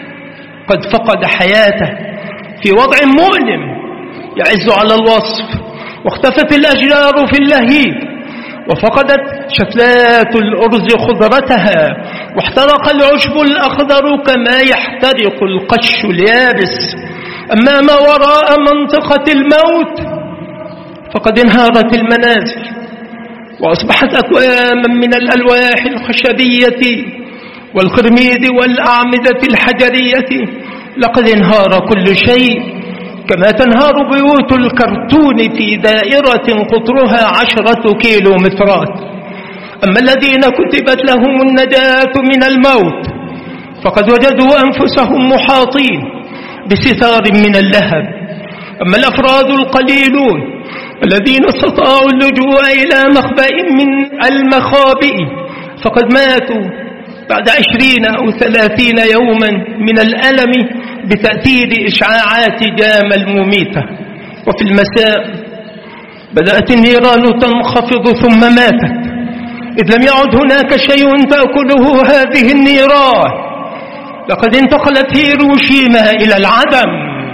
قد فقد حياته في وضع مؤلم يعز على الوصف، واختفت الأشجار في اللهيب، وفقدت شتلات الأرز خضرتها، واحترق العشب الأخضر كما يحترق القش اليابس. أما ما وراء منطقة الموت فقد انهارت المنازل، وأصبحت أكواما من الألواح الخشبية والقرميد والأعمدة الحجرية. لقد انهار كل شيء كما تنهار بيوت الكرتون في دائرة قطرها عشرة كيلومترات. أما الذين كتبت لهم النجاة من الموت فقد وجدوا أنفسهم محاطين بستار من اللهب. أما الأفراد القليلون الذين استطاعوا اللجوء إلى مخبأ من المخابئ فقد ماتوا بعد عشرين أو ثلاثين يوما من الألم بتأثير إشعاعات جام المميتة. وفي المساء بدأت النيران تنخفض ثم ماتت، إذ لم يعد هناك شيء تأكله هذه النيران. لقد انتقلت هيروشيما إلى العدم.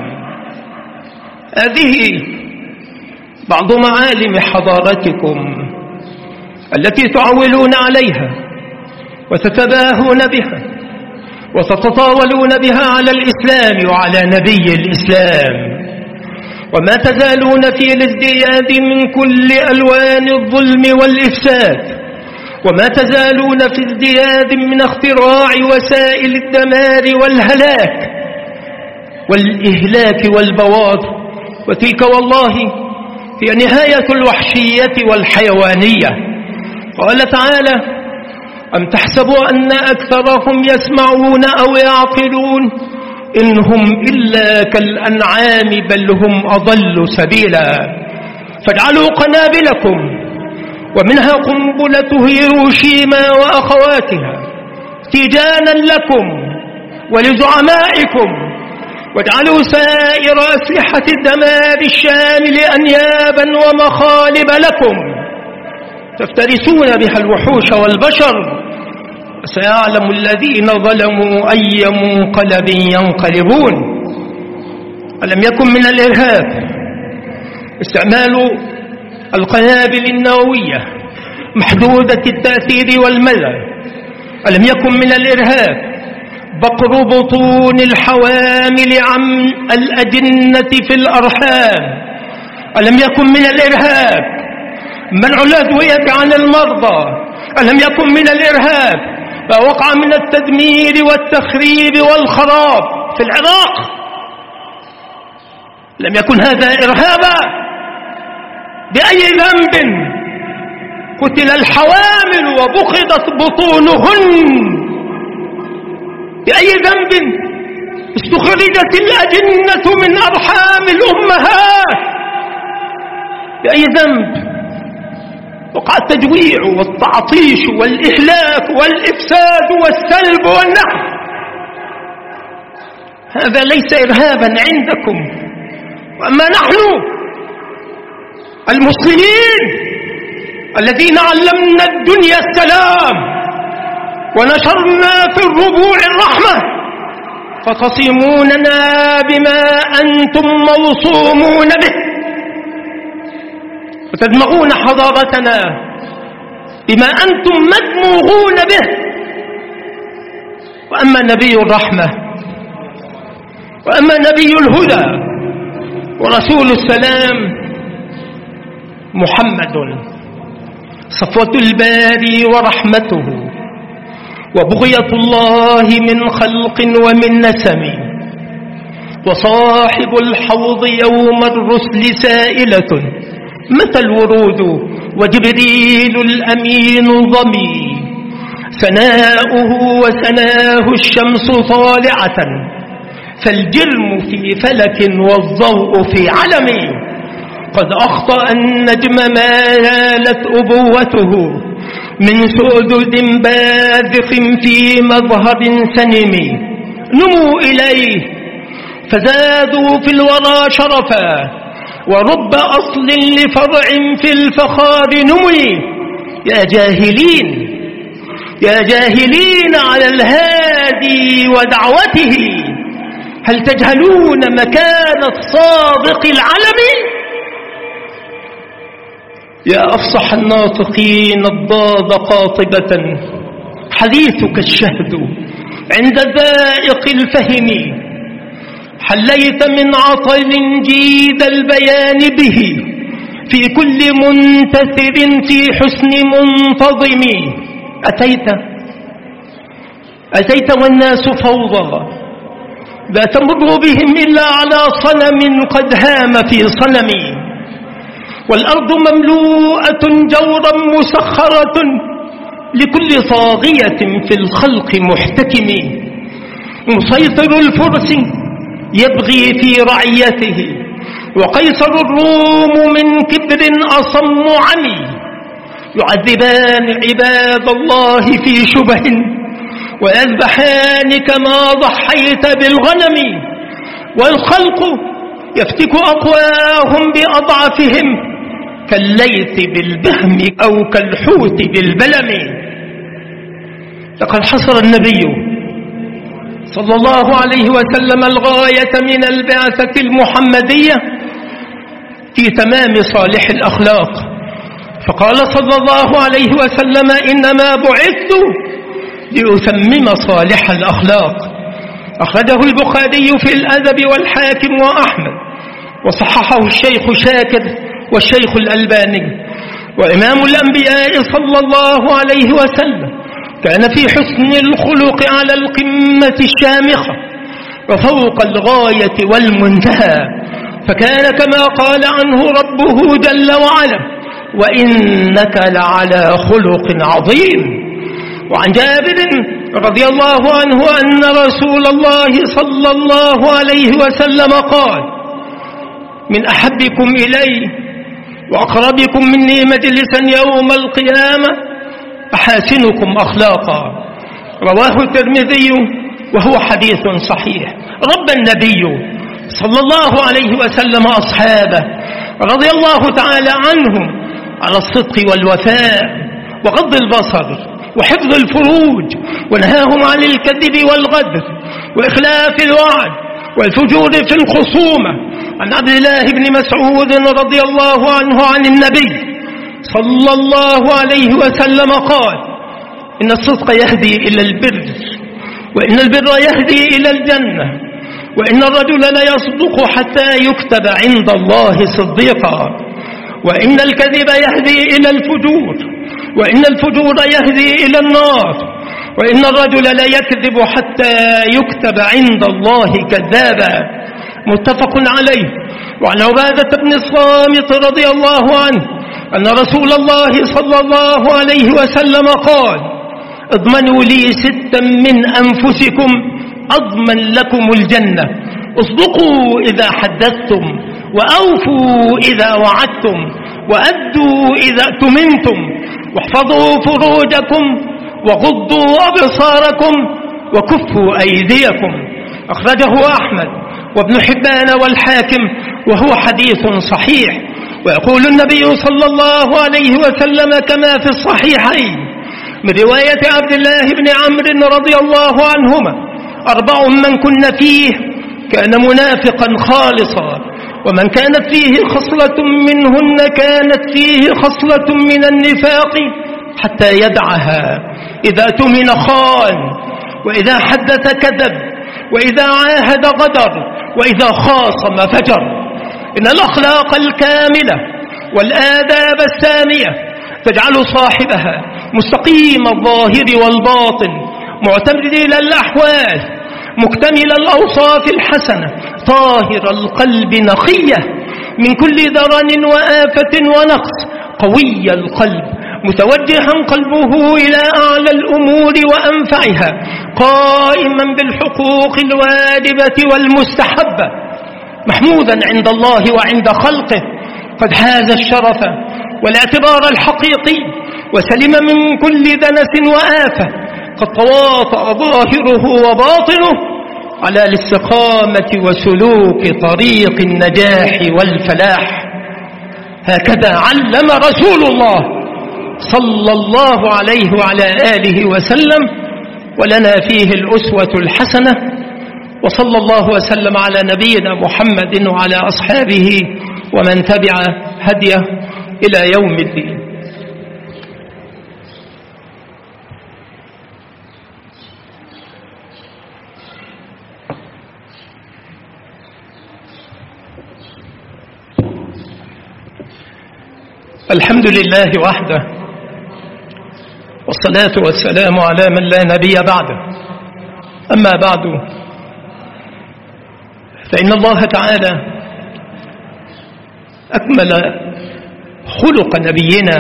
هذه بعض معالم حضارتكم التي تعولون عليها وتتباهون بها وتتطاولون بها على الإسلام وعلى نبي الإسلام، وما تزالون في الازدياد من كل ألوان الظلم والإفساد، وما تزالون في ازدياد من اختراع وسائل الدمار والهلاك والإهلاك والبوار. وتلك والله هي نهاية الوحشية والحيوانية. قال تعالى: أم تحسبوا أن أكثرهم يسمعون أو يعقلون إن هم إلا كالأنعام بل هم أضل سبيلا. فاجعلوا قنابلكم ومنها قنبلة هيروشيما وأخواتها تيجانا لكم ولزعمائكم، واجعلوا سائر أسلحة الدمار الشامل أنيابا ومخالب لكم تفترسون بها الوحوش والبشر، وسيعلم الذين ظلموا أي منقلب ينقلبون. ألم يكن من الإرهاب استعمال القنابل النووية محدودة التأثير والمدى؟ ألم يكن من الإرهاب بقر بطون الحوامل عن الأجنة في الأرحام؟ ألم يكن من الإرهاب منع الأدوية عن المرضى؟ ألم يكن من الإرهاب ما وقع من التدمير والتخريب والخراب في العراق؟ لم يكن هذا إرهابا؟ بأي ذنب قتل الحوامل وبخضت بطونهن؟ بأي ذنب استخرجت الأجنة من أرحام الأمهات؟ بأي ذنب وقع التجويع والتعطيش والإهلاك والإفساد والسلب والنحب؟ هذا ليس إرهابا عندكم. وأما نحن المسلمين الذين علمنا الدنيا السلام ونشرنا في الربوع الرحمة، فتصيموننا بما أنتم موصومون به، وتدمغون حضارتنا بما أنتم مدموغون به. وأما نبي الرحمة، وأما نبي الهدى ورسول السلام محمد صفوة الباري ورحمته وبغية الله من خلق ومن نسم، وصاحب الحوض يوم الرسل سائلة متى الورود وجبريل الأمين ضمي، ثناؤه وثناه الشمس طالعة، فالجرم في فلك والضوء في علم، قد أخطأ النجم ما نالت أبوته من سؤدد باذخ في مظهر سنم، نموا إليه فزادوا في الورى شرفا، ورب أصل لفرع في الفخار نمي. يا جاهلين يا جاهلين على الهادي ودعوته، هل تجهلون مكان الصادق العلم؟ يا أفصح الناطقين الضاد قاطبة، حديثك الشهد عند ذائق الفهم، حليت من عطل جيد البيان به، في كل منتثر في حسن منتظم. أتيت أتيت والناس فوضى، لا تمر بهم إلا على صنم قد هام في صنم، والأرض مملوءة جورا مسخرة لكل طاغية في الخلق محتكم، مسيطر الفرس يبغي في رعيته، وقيصر الروم من كبر أصم عمي، يعذبان عباد الله في شبه، ويذبحان كما ضحيت بالغنم، والخلق يفتك أقواهم بأضعفهم، كالليث بالبهم أو كالحوت بالبلم. لقد حصر النبي صلى الله عليه وسلم الغاية من البعثة المحمدية في تمام صالح الأخلاق، فقال صلى الله عليه وسلم: إنما بعثت لأتمم صالح الأخلاق. أخرجه البخاري في الأدب والحاكم وأحمد، وصححه الشيخ شاكر والشيخ الألباني. وإمام الأنبياء صلى الله عليه وسلم كان في حسن الخلق على القمة الشامخة وفوق الغاية والمنتهى، فكان كما قال عنه ربه جل وعلا: وإنك لعلى خلق عظيم. وعن جابر رضي الله عنه أن رسول الله صلى الله عليه وسلم قال: من أحبكم إلي وأقربكم مني مجلسا يوم القيامة أحاسنكم أخلاقا. رواه الترمذي وهو حديث صحيح. رب النبي صلى الله عليه وسلم أصحابه رضي الله تعالى عنهم على الصدق والوفاء وغض البصر وحفظ الفروج، ونهاهم عن الكذب والغدر وإخلاف الوعد والفجور في الخصومة. عن عبد الله بن مسعود رضي الله عنه عن النبي صلى الله عليه وسلم قال: إن الصدق يهدي إلى البر، وإن البر يهدي إلى الجنة، وإن الرجل لا يصدق حتى يكتب عند الله صديقا، وإن الكذب يهدي إلى الفجور، وإن الفجور يهدي إلى النار، وإن الرجل لا يكذب حتى يكتب عند الله كذابا. متفق عليه. وعن عبادة بن الصامت رضي الله عنه أن رسول الله صلى الله عليه وسلم قال: اضمنوا لي ستا من أنفسكم أضمن لكم الجنة: اصدقوا إذا حدثتم، وأوفوا إذا وعدتم، وأدوا إذا اؤتمنتم، واحفظوا فروجكم، وغضوا أبصاركم، وكفوا أيديكم. أخرجه أحمد وابن حبان والحاكم وهو حديث صحيح. ويقول النبي صلى الله عليه وسلم كما في الصحيحين من رواية عبد الله بن عمرو رضي الله عنهما: أربع من كن فيه كان منافقا خالصا، ومن كانت فيه خصلة منهن كانت فيه خصلة من النفاق حتى يدعها: إذا اؤتمن خان، وإذا حدث كذب، وإذا عاهد غدر، وإذا خاصم فجر. إن الأخلاق الكاملة والآداب السامية تجعل صاحبها مستقيم الظاهر والباطن، معتدل الأحوال، مكتمل الأوصاف الحسنة، طاهر القلب نقية من كل درن وآفة ونقص، قوي القلب متوجها قلبه إلى أعلى الأمور وأنفعها، قائما بالحقوق الواجبة والمستحبة، محمودا عند الله وعند خلقه، قد حاز الشرف والاعتبار الحقيقي، وسلم من كل دنس وآفة، قد تواطأ ظاهره وباطنه على الاستقامة وسلوك طريق النجاح والفلاح. هكذا علم رسول الله صلى الله عليه وعلى آله وسلم، ولنا فيه الأسوة الحسنة. وصلى الله وسلم على نبينا محمد وعلى أصحابه ومن تبع هديه إلى يوم الدين. الحمد لله وحده، والصلاة والسلام على من لا نبي بعده. أما بعد، فإن الله تعالى أكمل خلق نبينا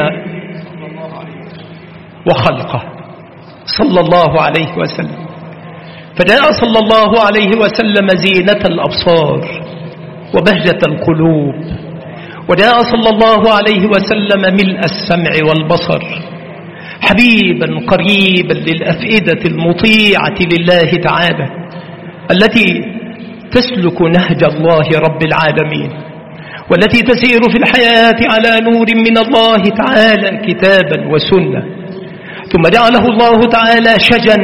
وخلقه صلى الله عليه وسلم، فجاء صلى الله عليه وسلم زينة الأبصار وبهجة القلوب، وجاء صلى الله عليه وسلم ملء السمع والبصر، حبيبا قريبا للأفئدة المطيعة لله تعالى التي تسلك نهج الله رب العالمين، والتي تسير في الحياة على نور من الله تعالى كتابا وسنة. ثم جعله الله تعالى شجا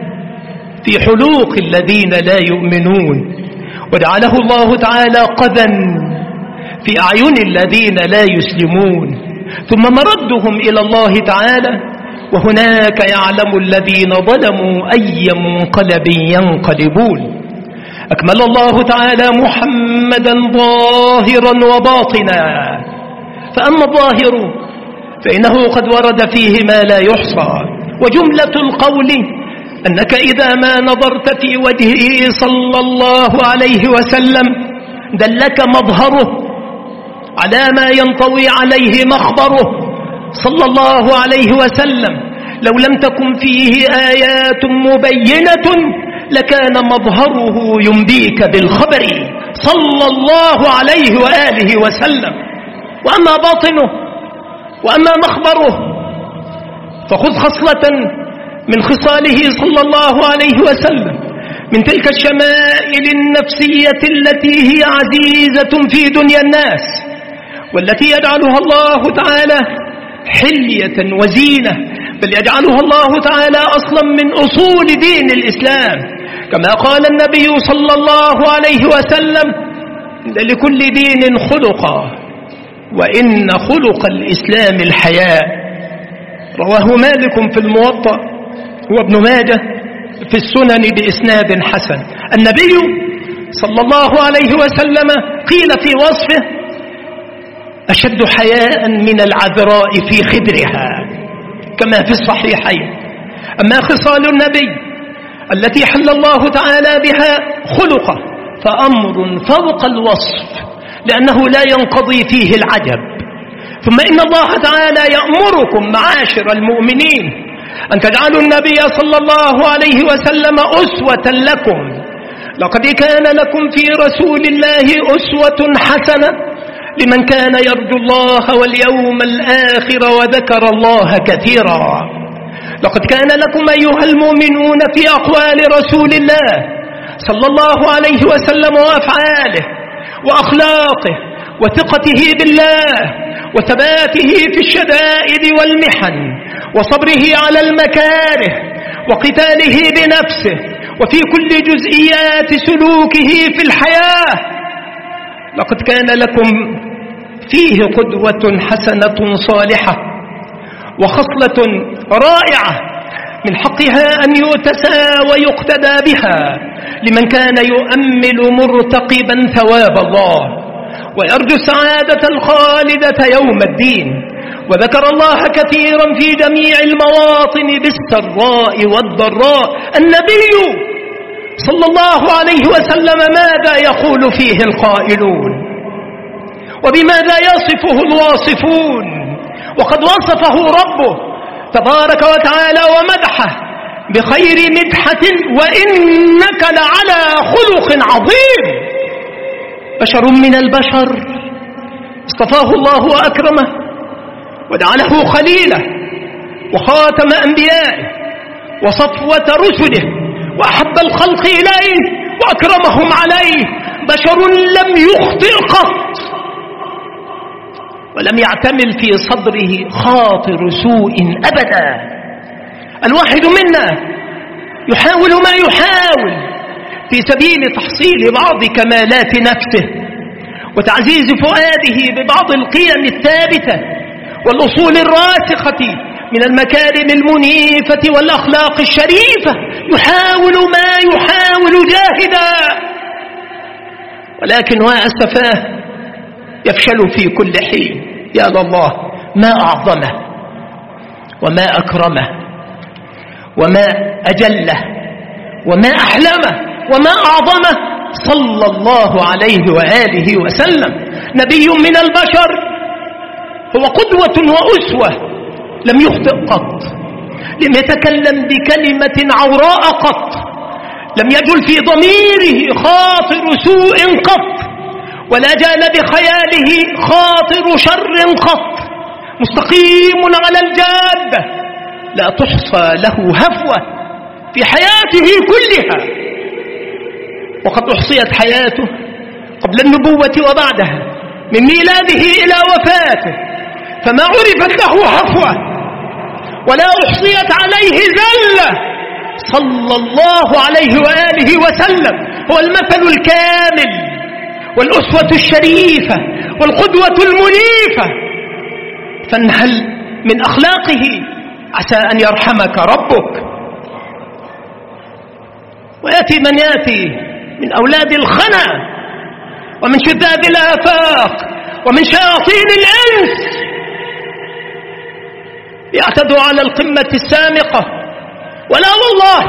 في حلوق الذين لا يؤمنون، وجعله الله تعالى قذا في أعين الذين لا يسلمون، ثم مردهم إلى الله تعالى، وهناك يعلم الذين ظلموا أي منقلب ينقلبون. أكمل الله تعالى محمدا ظاهرا وباطنا، فأما الظاهر فإنه قد ورد فيه ما لا يحصى، وجملة القول أنك إذا ما نظرت في وجهه صلى الله عليه وسلم دلك مظهره على ما ينطوي عليه مخبره صلى الله عليه وسلم. لو لم تكن فيه آيات مبينة لكان مظهره ينبيك بالخبر صلى الله عليه وآله وسلم. وأما باطنه وأما مخبره فخذ خصلة من خصاله صلى الله عليه وسلم من تلك الشمائل النفسية التي هي عزيزة في دنيا الناس، والتي يجعلها الله تعالى حلية وزينة، بل يجعلها الله تعالى أصلا من أصول دين الإسلام، كما قال النبي صلى الله عليه وسلم: لكل دين خلقا، وإن خلق الإسلام الحياء. رواه مالك في الموطأ وابن ماجه في السنن بإسناد حسن. النبي صلى الله عليه وسلم قيل في وصفه: أشد حياء من العذراء في خدرها، كما في الصحيحين. أما خصال النبي التي حل الله تعالى بها خلقه فأمر فوق الوصف، لأنه لا ينقضي فيه العجب. ثم إن الله تعالى يأمركم معاشر المؤمنين أن تجعلوا النبي صلى الله عليه وسلم أسوة لكم. لقد كان لكم في رسول الله أسوة حسنة لمن كان يرجو الله واليوم الآخر وذكر الله كثيرا. لقد كان لكم أيها المؤمنون في أقوال رسول الله صلى الله عليه وسلم وأفعاله وأخلاقه وثقته بالله وثباته في الشدائد والمحن وصبره على المكاره وقتاله بنفسه وفي كل جزئيات سلوكه في الحياة. لقد كان لكم فيه قدوة حسنة صالحة وخصلة رائعة من حقها أن يؤتسى ويقتدى بها لمن كان يؤمل مرتقبا ثواب الله ويرجو السعادة الخالدة يوم الدين. وذكر الله كثيرا في جميع المواطن بالسراء والضراء. النبي صلى الله عليه وسلم ماذا يقول فيه القائلون وبماذا يصفه الواصفون؟ وقد وصفه ربه تبارك وتعالى ومدحه بخير مدحة وإنك لعلى خلق عظيم. بشر من البشر اصطفاه الله وأكرمه وجعله خليله وخاتم أنبيائه وصفوة رسله وأحب الخلق إليه وأكرمهم عليه. بشر لم يخطئ قط ولم يعتمل في صدره خاطر سوء أبدا. الواحد منا يحاول ما يحاول في سبيل تحصيل بعض كمالات نفسه وتعزيز فؤاده ببعض القيم الثابتة والأصول الراسخة من المكارم المنيفة والأخلاق الشريفة. يحاول ما يحاول جاهدا ولكن وأسفاه يفشل في كل حين. يا الله ما أعظمه وما أكرمه وما أجله وما أحلمه وما أعظمه صلى الله عليه وآله وسلم. نبي من البشر هو قدوة وأسوة لم يخطئ قط، لم يتكلم بكلمة عوراء قط، لم يجل في ضميره خاطر سوء قط، ولا جال بخياله خاطر شر قط. مستقيم على الجادة لا تحصى له هفوة في حياته كلها. وقد أحصيت حياته قبل النبوة وبعدها من ميلاده إلى وفاته فما عرفت له هفوة ولا أحصيت عليه زلة. صلى الله عليه وآله وسلم هو المثل الكامل والأسوة الشريفة والقدوة المنيفة. فانهل من أخلاقه عسى أن يرحمك ربك. ويأتي من يأتي من أولاد الخنا ومن شذاذ الآفاق ومن شياطين الإنس يعتدوا على القمة السامقة، ولا والله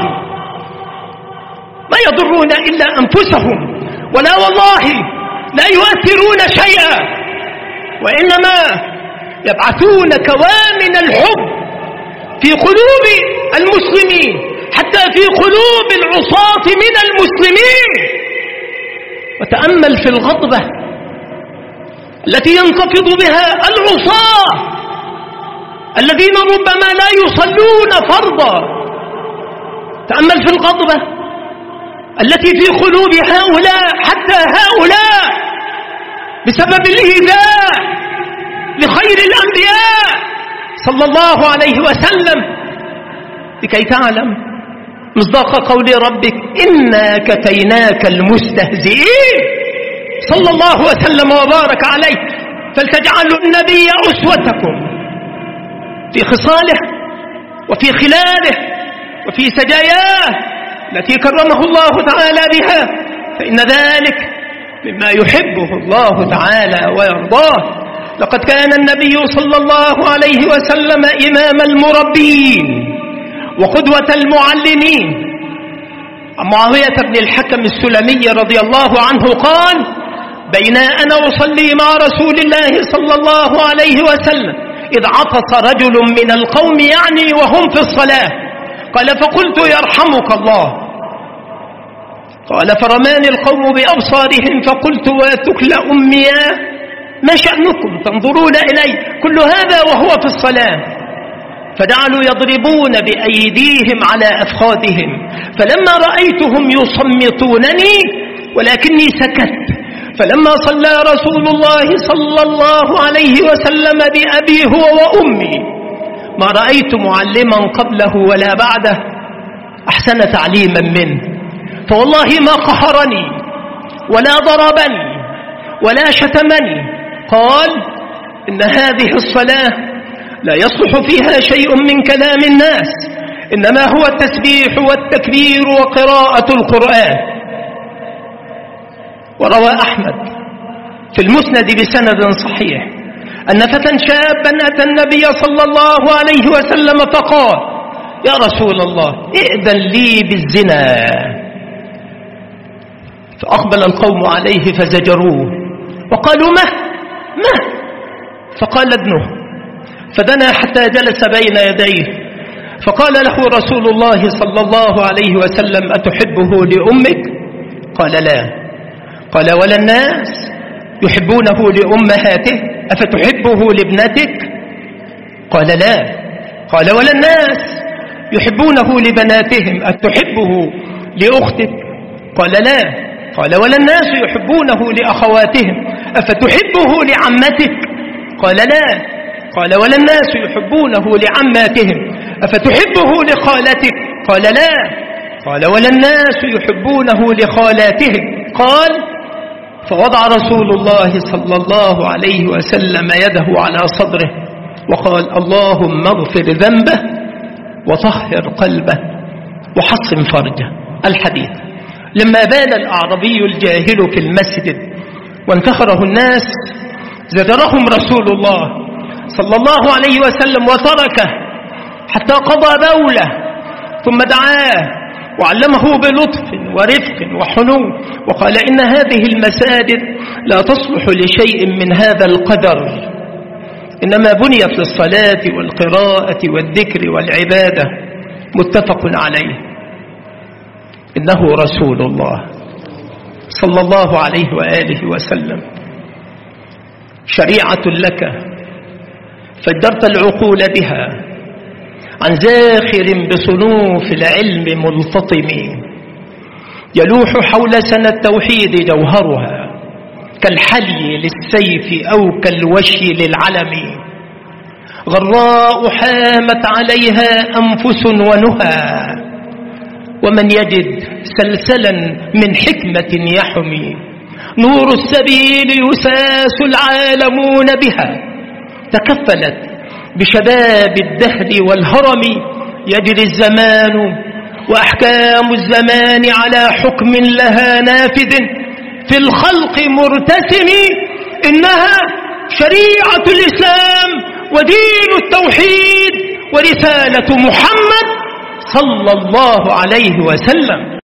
ما يضرون إلا أنفسهم، ولا والله لا يؤثرون شيئا، وإنما يبعثون كوامن الحب في قلوب المسلمين حتى في قلوب العصاة من المسلمين. وتأمل في الغضبة التي ينتفض بها العصاة الذين ربما لا يصلون فرضا. تأمل في الغضبة التي في قلوب هؤلاء حتى هؤلاء بسبب الإيذاء لخير الأنبياء صلى الله عليه وسلم، لكي تعلم مصداق قول ربك إنا كفيناك المستهزئين صلى الله وسلم وبارك عليه. فلتجعلوا النبي أسوتكم في خصاله وفي خلاله وفي سجاياه التي كرمه الله تعالى بها، فإن ذلك مما يحبه الله تعالى ويرضاه. لقد كان النبي صلى الله عليه وسلم إمام المربين وقدوة المعلمين. عن معاوية بن الحكم السلمي رضي الله عنه قال: بين أنا أصلي مع رسول الله صلى الله عليه وسلم إذ عطس رجل من القوم، يعني وهم في الصلاة، قال: فقلت يرحمك الله. قال: فرماني القوم بأبصارهم فقلت: وتكل أميا ما شأنكم تنظرون إلي؟ كل هذا وهو في الصلاة. فجعلوا يضربون بأيديهم على أفخاذهم، فلما رأيتهم يصمتونني ولكني سكت. فلما صلى رسول الله صلى الله عليه وسلم بأبي هو وأمي ما رأيت معلما قبله ولا بعده أحسن تعليما منه، فوالله ما قهرني ولا ضربني ولا شتمني. قال: إن هذه الصلاة لا يصلح فيها شيء من كلام الناس، إنما هو التسبيح والتكبير وقراءة القرآن. وروى أحمد في المسند بسند صحيح أن فتى شابا أتى النبي صلى الله عليه وسلم فقال: يا رسول الله ائذن لي بالزنا. فأقبل القوم عليه فزجروه وقالوا: ما ما فقال: ابنه. فدنا حتى جلس بين يديه، فقال له رسول الله صلى الله عليه وسلم: أتحبه لأمك؟ قال: لا. قال: ولا الناس يحبونه لأمهاته؟ أفتحبه لابنتك؟ قال: لا. قال: ولا الناس يحبونه لبناتهم؟ أتحبه لأختك؟ قال: لا. قال: ولا الناس يحبونه لأخواتهم؟ أفتحبه لعمتك؟ قال: لا. قال: ولا الناس يحبونه لعماتهم؟ أفتحبه لخالتك؟ قال: لا. قال: ولا الناس يحبونه لخالاتهم؟ قال: فوضع رسول الله صلى الله عليه وسلم يده على صدره وقال: اللهم اغفر ذنبه وطهر قلبه وحصن فرجه. الحديث. لما بال الأعرابي الجاهل في المسجد وانتخره الناس زجرهم رسول الله صلى الله عليه وسلم وتركه حتى قضى بوله، ثم دعاه وعلمه بلطف ورفق وحنو، وقال: إن هذه المساجد لا تصلح لشيء من هذا القدر، إنما بنيت للصلاة والقراءة والذكر والعبادة. متفق عليه. إنه رسول الله صلى الله عليه وآله وسلم شريعة لك فجرت العقول بها عن زاخر بصنوف العلم ملتطم، يلوح حول سنة التوحيد جوهرها كالحلي للسيف أو كالوشي للعلم، غراء حامت عليها أنفس ونهى، ومن يجد سلسلا من حكمة يحمي، نور السبيل يساس العالمون بها، تكفلت بشباب الدهر والهرم، يجري الزمان وأحكام الزمان على حكم لها نافذ في الخلق مرتسم، إنها شريعة الإسلام ودين التوحيد ورسالة محمد صلى الله عليه وسلم.